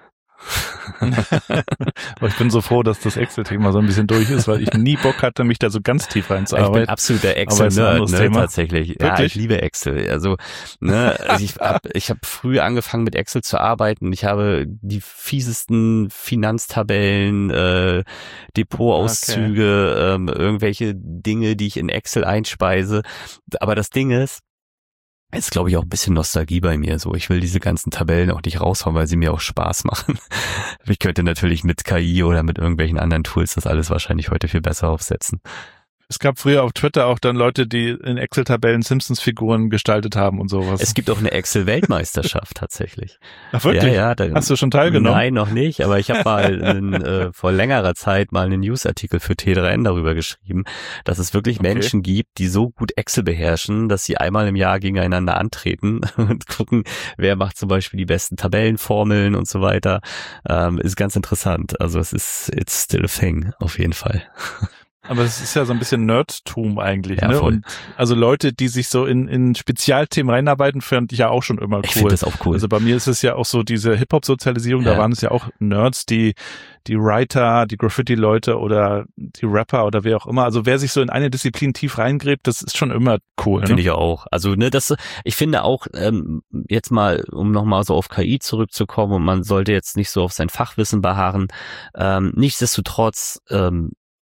Aber ich bin so froh, dass das Excel-Thema so ein bisschen durch ist, weil ich nie Bock hatte, mich da so ganz tief reinzuarbeiten. Ich bin absoluter Excel-Nerd, ne, tatsächlich. Wirklich? Ja, ich liebe Excel. Also, ne, also ich habe ich hab früh angefangen mit Excel zu arbeiten. Ich habe die fiesesten Finanztabellen, äh, Depotauszüge, okay. ähm, irgendwelche Dinge, die ich in Excel einspeise. Aber das Ding ist, jetzt glaube ich auch ein bisschen Nostalgie bei mir. So, ich will diese ganzen Tabellen auch nicht raushauen, weil sie mir auch Spaß machen. Ich könnte natürlich mit K I oder mit irgendwelchen anderen Tools das alles wahrscheinlich heute viel besser aufsetzen. Es gab früher auf Twitter auch dann Leute, die in Excel-Tabellen Simpsons-Figuren gestaltet haben und sowas. Es gibt auch eine Excel-Weltmeisterschaft tatsächlich. Ach wirklich? Ja, ja, da, hast du schon teilgenommen? Nein, noch nicht, aber ich habe mal in, äh, vor längerer Zeit mal einen Newsartikel für T drei N darüber geschrieben, dass es wirklich okay. Menschen gibt, die so gut Excel beherrschen, dass sie einmal im Jahr gegeneinander antreten und gucken, wer macht zum Beispiel die besten Tabellenformeln und so weiter. Ähm, ist ganz interessant. Also es ist it's still a thing, auf jeden Fall. Aber es ist ja so ein bisschen Nerdtum eigentlich, ja, ne? Voll. Und also Leute, die sich so in, in Spezialthemen reinarbeiten, fand ich ja auch schon immer cool. Ich finde das auch cool. Also bei mir ist es ja auch so diese Hip-Hop-Sozialisierung, ja. Da waren es ja auch Nerds, die die Writer, die Graffiti-Leute oder die Rapper oder wer auch immer. Also wer sich so in eine Disziplin tief reingräbt, das ist schon immer cool. Finde ne? ich auch. Also ne, das, ich finde auch ähm, jetzt mal, um nochmal so auf K I zurückzukommen, und man sollte jetzt nicht so auf sein Fachwissen beharren. Ähm, nichtsdestotrotz ähm,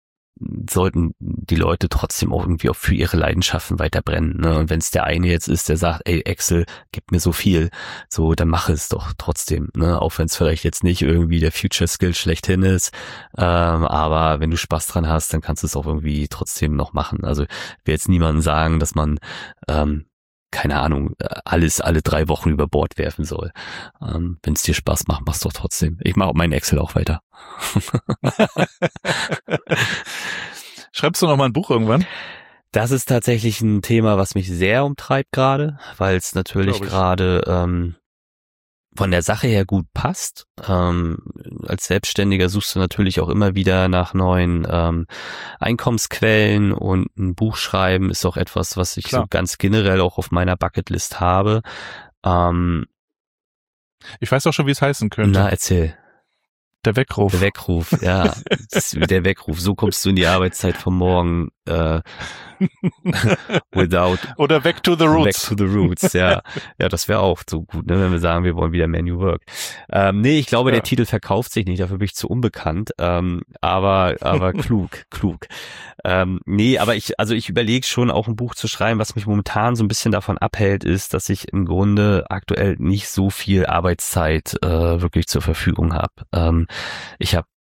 sollten die Leute trotzdem auch irgendwie auch für ihre Leidenschaften weiter brennen. Ne? Und wenn es der eine jetzt ist, der sagt, ey, Excel gibt mir so viel, so, dann mach es doch trotzdem. Ne? Auch wenn es vielleicht jetzt nicht irgendwie der Future Skill schlechthin ist, ähm, aber wenn du Spaß dran hast, dann kannst du es auch irgendwie trotzdem noch machen. Also ich will jetzt niemandem sagen, dass man ähm, keine Ahnung, alles alle drei Wochen über Bord werfen soll. Ähm, wenn es dir Spaß macht, mach's doch trotzdem. Ich mache meinen Excel auch weiter. Schreibst du noch mal ein Buch irgendwann? Das ist tatsächlich ein Thema, was mich sehr umtreibt gerade, weil es natürlich gerade ähm, von der Sache her gut passt. Ähm, als Selbstständiger suchst du natürlich auch immer wieder nach neuen ähm, Einkommensquellen, und ein Buch schreiben ist auch etwas, was ich Klar. so ganz generell auch auf meiner Bucketlist habe. Ähm, ich weiß auch schon, wie es heißen könnte. Na, erzähl. Der Weckruf. Der Weckruf, ja. Das, der Weckruf. So kommst du in die Arbeitszeit vom Morgen. Äh, without. Oder Back to the Roots. Back to the Roots, ja. Ja, das wäre auch so gut, ne, wenn wir sagen, wir wollen wieder mehr New Work. Ähm, nee, ich glaube, ja. Der Titel verkauft sich nicht. Dafür bin ich zu unbekannt. Ähm, aber, aber klug, klug. Ähm, nee, aber ich, also ich überlege schon auch ein Buch zu schreiben. Was mich momentan so ein bisschen davon abhält, ist, dass ich im Grunde aktuell nicht so viel Arbeitszeit äh, wirklich zur Verfügung habe. Ähm, ich habe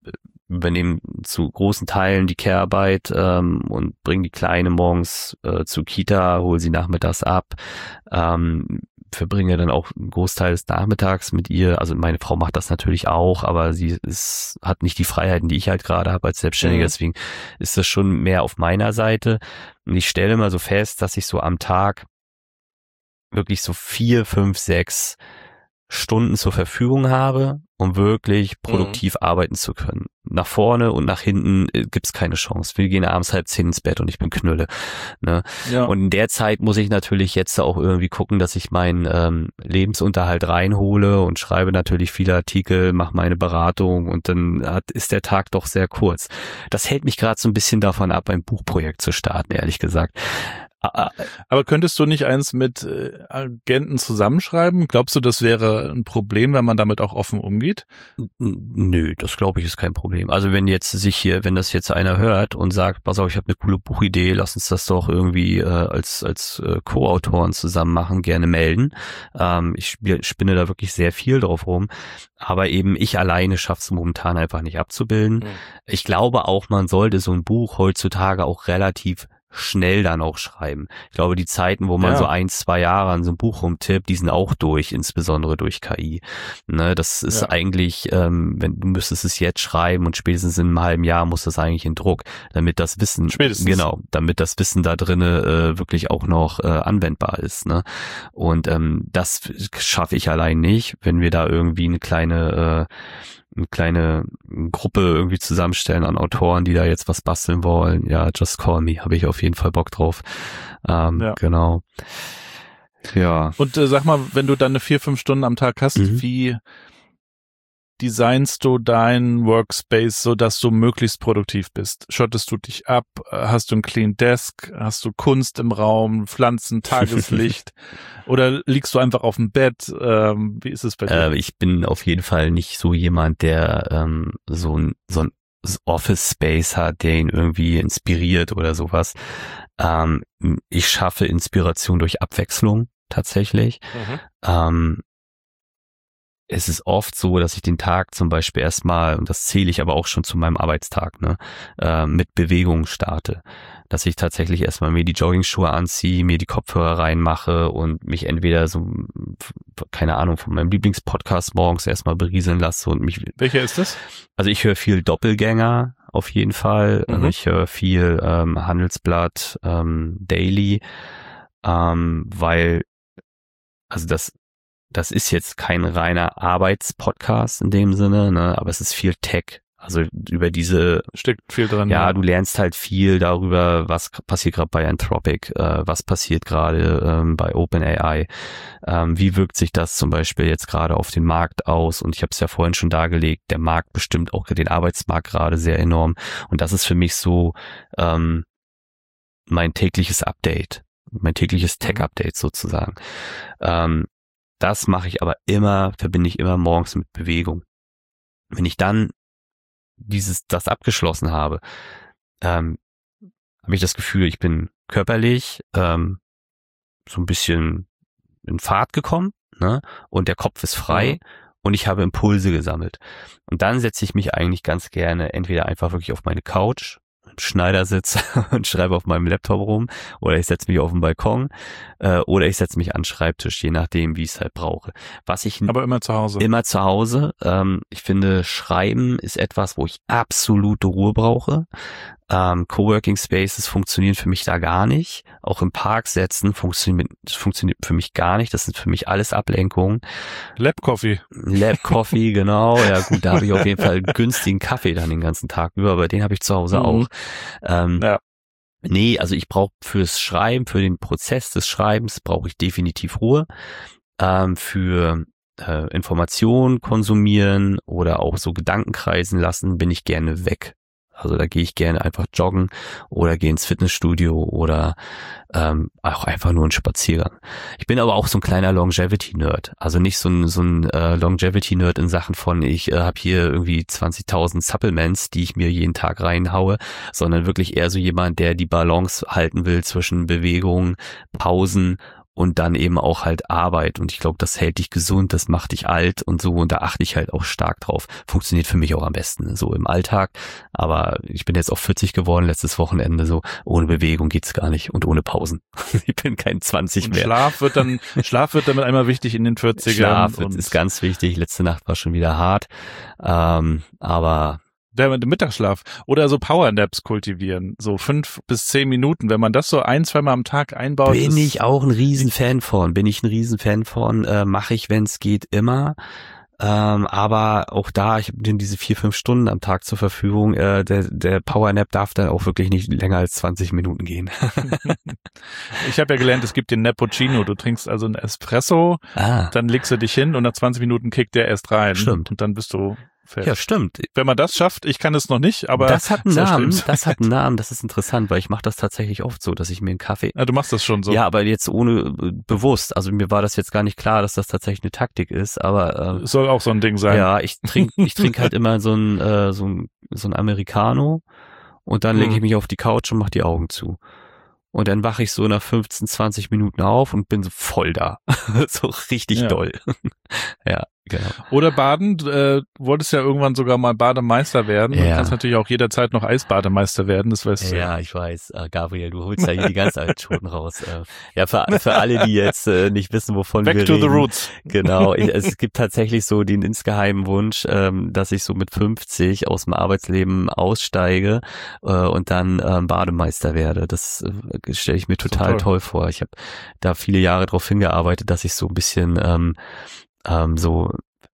übernehme zu großen Teilen die Care-Arbeit ähm, und bringe die Kleine morgens äh, zur Kita, hole sie nachmittags ab, ähm, verbringe dann auch einen Großteil des Nachmittags mit ihr. Also meine Frau macht das natürlich auch, aber sie ist, hat nicht die Freiheiten, die ich halt gerade habe als Selbstständiger. Mhm. Deswegen ist das schon mehr auf meiner Seite. Und ich stelle mal so fest, dass ich so am Tag wirklich so vier, fünf, sechs Stunden zur Verfügung habe, um wirklich produktiv mhm. arbeiten zu können. Nach vorne und nach hinten gibt's keine Chance. Wir gehen abends halb zehn ins Bett und ich bin Knülle. Ne? Ja. Und in der Zeit muss ich natürlich jetzt auch irgendwie gucken, dass ich meinen ähm, Lebensunterhalt reinhole und schreibe natürlich viele Artikel, mache meine Beratung und dann hat, ist der Tag doch sehr kurz. Das hält mich gerade so ein bisschen davon ab, ein Buchprojekt zu starten, ehrlich gesagt. Aber könntest du nicht eins mit äh, Agenten zusammenschreiben? Glaubst du, das wäre ein Problem, wenn man damit auch offen umgeht? Nö, das glaube ich ist kein Problem. Also wenn jetzt sich hier, wenn das jetzt einer hört und sagt, pass auf, ich habe eine coole Buchidee, lass uns das doch irgendwie äh, als als äh, Co-Autoren zusammen machen, gerne melden. Ähm, ich spiel, spinne da wirklich sehr viel drauf rum, aber eben ich alleine schaffe es momentan einfach nicht abzubilden. Mhm. Ich glaube auch, man sollte so ein Buch heutzutage auch relativ schnell dann auch schreiben. Ich glaube, die Zeiten, wo man ja. so ein, zwei Jahre an so einem Buch rumtippt, die sind auch durch, insbesondere durch K I. Ne, das ist ja. eigentlich, ähm, wenn du müsstest es jetzt schreiben und spätestens in einem halben Jahr muss das eigentlich in Druck, damit das Wissen, spätestens. genau, damit das Wissen da drinne äh, wirklich auch noch äh, anwendbar ist. Ne? Und ähm, das schaffe ich allein nicht, wenn wir da irgendwie eine kleine äh, eine kleine Gruppe irgendwie zusammenstellen an Autoren, die da jetzt was basteln wollen. Ja, just call me, habe ich auf jeden Fall Bock drauf. Ähm, ja. Genau. Ja. Und äh, sag mal, wenn du dann eine vier, fünf Stunden am Tag hast, mhm. wie designst du deinen Workspace, so dass du möglichst produktiv bist? Schottest du dich ab? Hast du ein Clean Desk? Hast du Kunst im Raum? Pflanzen, Tageslicht? Oder liegst du einfach auf dem Bett? Ähm, wie ist es bei dir? Äh, ich bin auf jeden Fall nicht so jemand, der ähm, so ein, so ein Office Space hat, der ihn irgendwie inspiriert oder sowas. Ähm, ich schaffe Inspiration durch Abwechslung tatsächlich. Mhm. Ähm, Es ist oft so, dass ich den Tag zum Beispiel erstmal, und das zähle ich aber auch schon zu meinem Arbeitstag, ne, äh, mit Bewegung starte. Dass ich tatsächlich erstmal mir die Joggingschuhe anziehe, mir die Kopfhörer reinmache und mich entweder so, keine Ahnung, von meinem Lieblingspodcast morgens erstmal berieseln lasse und mich. Welcher ist das? Also ich höre viel Doppelgänger auf jeden Fall. Mhm. Also ich höre viel ähm, Handelsblatt, ähm, Daily, ähm, weil, also das Das ist jetzt kein reiner Arbeitspodcast in dem Sinne, ne, aber es ist viel Tech. Also über diese steckt viel drin. Ja, ja. Du lernst halt viel darüber, was passiert gerade bei Anthropic, äh, was passiert gerade ähm, bei OpenAI, ähm, wie wirkt sich das zum Beispiel jetzt gerade auf den Markt aus? Und ich habe es ja vorhin schon dargelegt, der Markt bestimmt auch den Arbeitsmarkt gerade sehr enorm. Und das ist für mich so ähm, mein tägliches Update, mein tägliches Tech-Update sozusagen. Ähm, Das mache ich aber immer, verbinde ich immer morgens mit Bewegung. Wenn ich dann dieses, das abgeschlossen habe, ähm, habe ich das Gefühl, ich bin körperlich ähm, so ein bisschen in Fahrt gekommen, ne? Und der Kopf ist frei mhm. und ich habe Impulse gesammelt. Und dann setze ich mich eigentlich ganz gerne entweder einfach wirklich auf meine Couch, Schneidersitz und schreibe auf meinem Laptop rum, oder ich setze mich auf den Balkon äh, oder ich setze mich an den Schreibtisch, je nachdem, wie ich es halt brauche. Was ich aber immer zu Hause. Immer zu Hause. Ähm, ich finde, Schreiben ist etwas, wo ich absolute Ruhe brauche. Ähm, Coworking Spaces funktionieren für mich da gar nicht. Auch im Park setzen funktioniert, funktioniert für mich gar nicht. Das sind für mich alles Ablenkungen. Lab Coffee. Lab Coffee, genau. Ja gut, da habe ich auf jeden Fall günstigen Kaffee dann den ganzen Tag über, aber den habe ich zu Hause mhm. auch. Ähm, ja. Nee, also ich brauche fürs Schreiben, für den Prozess des Schreibens brauche ich definitiv Ruhe. Ähm, für äh, Informationen konsumieren oder auch so Gedanken kreisen lassen, bin ich gerne weg. Also da gehe ich gerne einfach joggen oder gehe ins Fitnessstudio oder ähm, auch einfach nur einen Spaziergang. Ich bin aber auch so ein kleiner Longevity-Nerd. Also nicht so ein, so ein äh, Longevity-Nerd in Sachen von, ich äh, habe hier irgendwie zwanzigtausend Supplements, die ich mir jeden Tag reinhaue, sondern wirklich eher so jemand, der die Balance halten will zwischen Bewegung, Pausen und dann eben auch halt Arbeit. Und ich glaube, das hält dich gesund, das macht dich alt und so. Und da achte ich halt auch stark drauf. Funktioniert für mich auch am besten, so im Alltag. Aber ich bin jetzt auch vierzig geworden, letztes Wochenende, so ohne Bewegung geht's gar nicht und ohne Pausen. Ich bin kein zwanzig und mehr. Schlaf wird dann, Schlaf wird damit einmal wichtig in den vierzigern. Schlaf ist ganz wichtig. Letzte Nacht war schon wieder hart. Ähm, aber Der Mittagsschlaf oder so Powernaps kultivieren, so fünf bis zehn Minuten, wenn man das so ein, zweimal am Tag einbaut. Bin ich auch ein Riesenfan von, bin ich ein Riesenfan von, äh, mache ich, wenn es geht, immer. Ähm, aber auch da, ich habe diese vier, fünf Stunden am Tag zur Verfügung. Äh, der, der Powernap darf dann auch wirklich nicht länger als zwanzig Minuten gehen. Ich habe ja gelernt, es gibt den Nappuccino. Du trinkst also einen Espresso, ah. dann legst du dich hin und nach zwanzig Minuten kickt der erst rein. Stimmt. Und dann bist du fertig. Ja, stimmt. Wenn man das schafft, ich kann es noch nicht, aber das hat einen so Namen. schlimm. Das hat einen Namen. Das ist interessant, weil ich mache das tatsächlich oft so, dass ich mir einen Kaffee. Ja, du machst das schon so. Ja, aber jetzt ohne äh, bewusst. Also mir war das jetzt gar nicht klar, dass das tatsächlich eine Taktik ist. Aber äh, soll auch so ein Ding sein. Ja, ich trinke, ich trinke halt immer so ein äh, so ein so ein Americano und dann lege ich mich auf die Couch und mache die Augen zu. Und dann wache ich so nach fünfzehn, zwanzig Minuten auf und bin so voll da. So richtig Ja. doll. Ja, genau. Oder baden, du äh, wolltest ja irgendwann sogar mal Bademeister werden. Du Ja. kannst natürlich auch jederzeit noch Eisbademeister werden, das weißt du. Ja, ich weiß, äh, Gabriel, du holst ja hier die ganz alten Schoten raus. Äh, ja, für, für alle, die jetzt äh, nicht wissen, wovon Back wir to reden. the roots. Genau, ich, es gibt tatsächlich so den insgeheimen Wunsch, ähm, dass ich so mit fünfzig aus dem Arbeitsleben aussteige äh, und dann ähm, Bademeister werde. Das äh, stelle ich mir total toll. toll vor. Ich habe da viele Jahre drauf hingearbeitet, dass ich so ein bisschen ähm, ähm, so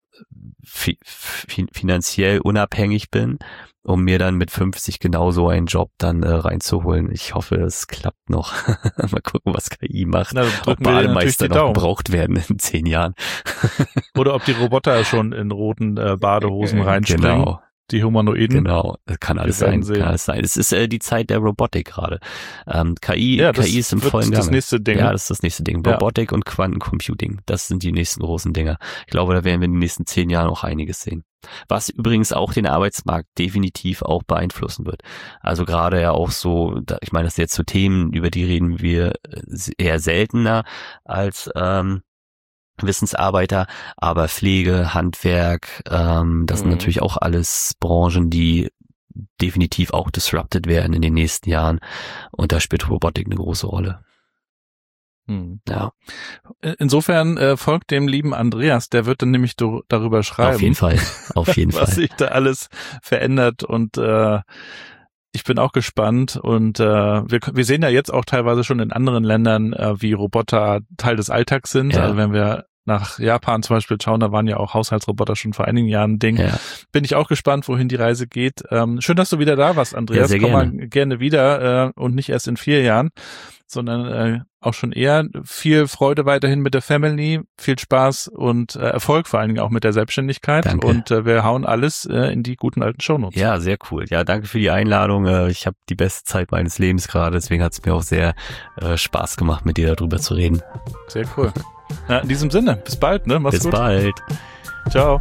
fi fi finanziell unabhängig bin, um mir dann mit fünfzig genau so einen Job dann äh, reinzuholen. Ich hoffe, es klappt noch. Mal gucken, was K I macht. Na, Ob drücken wir dir natürlich Bademeister die noch Daumen. gebraucht werden in zehn Jahren. Oder ob die Roboter schon in roten äh, Badehosen reinspringen. Genau. Die Humanoiden. Genau, kann alles Wir werden sein, sehen. kann alles sein. Es ist äh, die Zeit der Robotik gerade. Ähm, K I, Ja, K das I ist im wird vollen das Gange. nächste Ding. Ja, das ist das nächste Ding. Ja. Robotik und Quantencomputing, das sind die nächsten großen Dinger. Ich glaube, da werden wir in den nächsten zehn Jahren auch einiges sehen. Was übrigens auch den Arbeitsmarkt definitiv auch beeinflussen wird. Also gerade ja auch so, da, ich meine, das sind jetzt so Themen, über die reden wir eher seltener als ähm, Wissensarbeiter, aber Pflege, Handwerk, ähm, das sind Mhm. natürlich auch alles Branchen, die definitiv auch disrupted werden in den nächsten Jahren. Und da spielt Robotik eine große Rolle. Hm. Ja, Insofern äh, folgt dem lieben Andreas, der wird dann nämlich do- darüber schreiben, auf jeden Fall, auf jeden was Fall. sich da alles verändert und äh, ich bin auch gespannt und äh, wir, wir sehen ja jetzt auch teilweise schon in anderen Ländern, äh, wie Roboter Teil des Alltags sind. Ja. Also wenn wir nach Japan zum Beispiel schauen, da waren ja auch Haushaltsroboter schon vor einigen Jahren ein Ding. Ja. Bin ich auch gespannt, wohin die Reise geht. Ähm, schön, dass du wieder da warst, Andreas. Ja, sehr Komm gerne. mal gerne wieder äh, und nicht erst in vier Jahren, sondern äh, auch schon eher. Viel Freude weiterhin mit der Family, viel Spaß und äh, Erfolg vor allen Dingen auch mit der Selbstständigkeit. Danke. Und äh, wir hauen alles äh, in die guten alten Shownotes. Ja, sehr cool. Ja, danke für die Einladung. Äh, Ich habe die beste Zeit meines Lebens gerade, deswegen hat es mir auch sehr äh, Spaß gemacht, mit dir darüber zu reden. Sehr cool. Na, in diesem Sinne, bis bald, ne? Mach's Bis gut. bald. Ciao.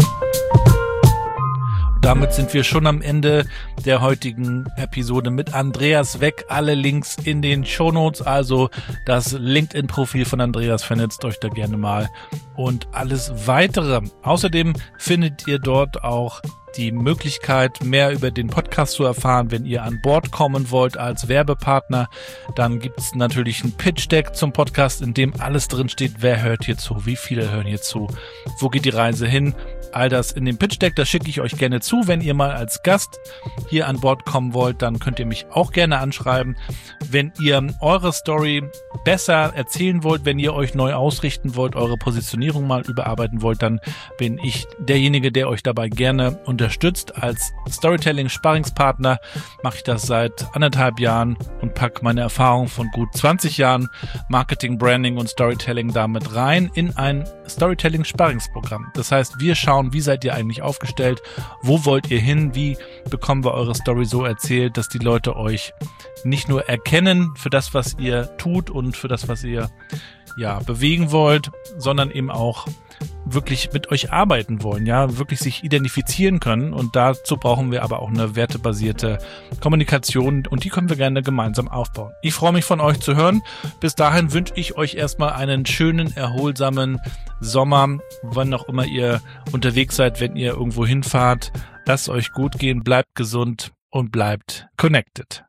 Damit sind wir schon am Ende der heutigen Episode mit Andreas Weck. Alle Links in den Shownotes, also das LinkedIn-Profil von Andreas, vernetzt euch da gerne mal und alles weitere. Außerdem findet ihr dort auch die Möglichkeit, mehr über den Podcast zu erfahren. Wenn ihr an Bord kommen wollt als Werbepartner, dann gibt es natürlich ein Pitch-Deck zum Podcast, in dem alles drin steht. Wer hört hier zu? Wie viele hören hier zu? Wo geht die Reise hin? All das in dem Pitch-Deck, das schicke ich euch gerne zu. Wenn ihr mal als Gast hier an Bord kommen wollt, dann könnt ihr mich auch gerne anschreiben. Wenn ihr eure Story besser erzählen wollt, wenn ihr euch neu ausrichten wollt, eure Positionierung mal überarbeiten wollt, dann bin ich derjenige, der euch dabei gerne unterstützt. Als Storytelling-Sparringspartner mache ich das seit anderthalb Jahren und packe meine Erfahrung von gut zwanzig Jahren Marketing, Branding und Storytelling damit rein in ein Storytelling-Sparringsprogramm. Das heißt, wir schauen, wie seid ihr eigentlich aufgestellt, wo wollt ihr hin, wie bekommen wir eure Story so erzählt, dass die Leute euch nicht nur erkennen für das, was ihr tut und für das, was ihr ja bewegen wollt, sondern eben auch wirklich mit euch arbeiten wollen, ja, wirklich sich identifizieren können. Und dazu brauchen wir aber auch eine wertebasierte Kommunikation und die können wir gerne gemeinsam aufbauen. Ich freue mich von euch zu hören. Bis dahin wünsche ich euch erstmal einen schönen, erholsamen Sommer, wann auch immer ihr unterwegs seid, wenn ihr irgendwo hinfahrt. Lasst euch gut gehen, bleibt gesund und bleibt connected.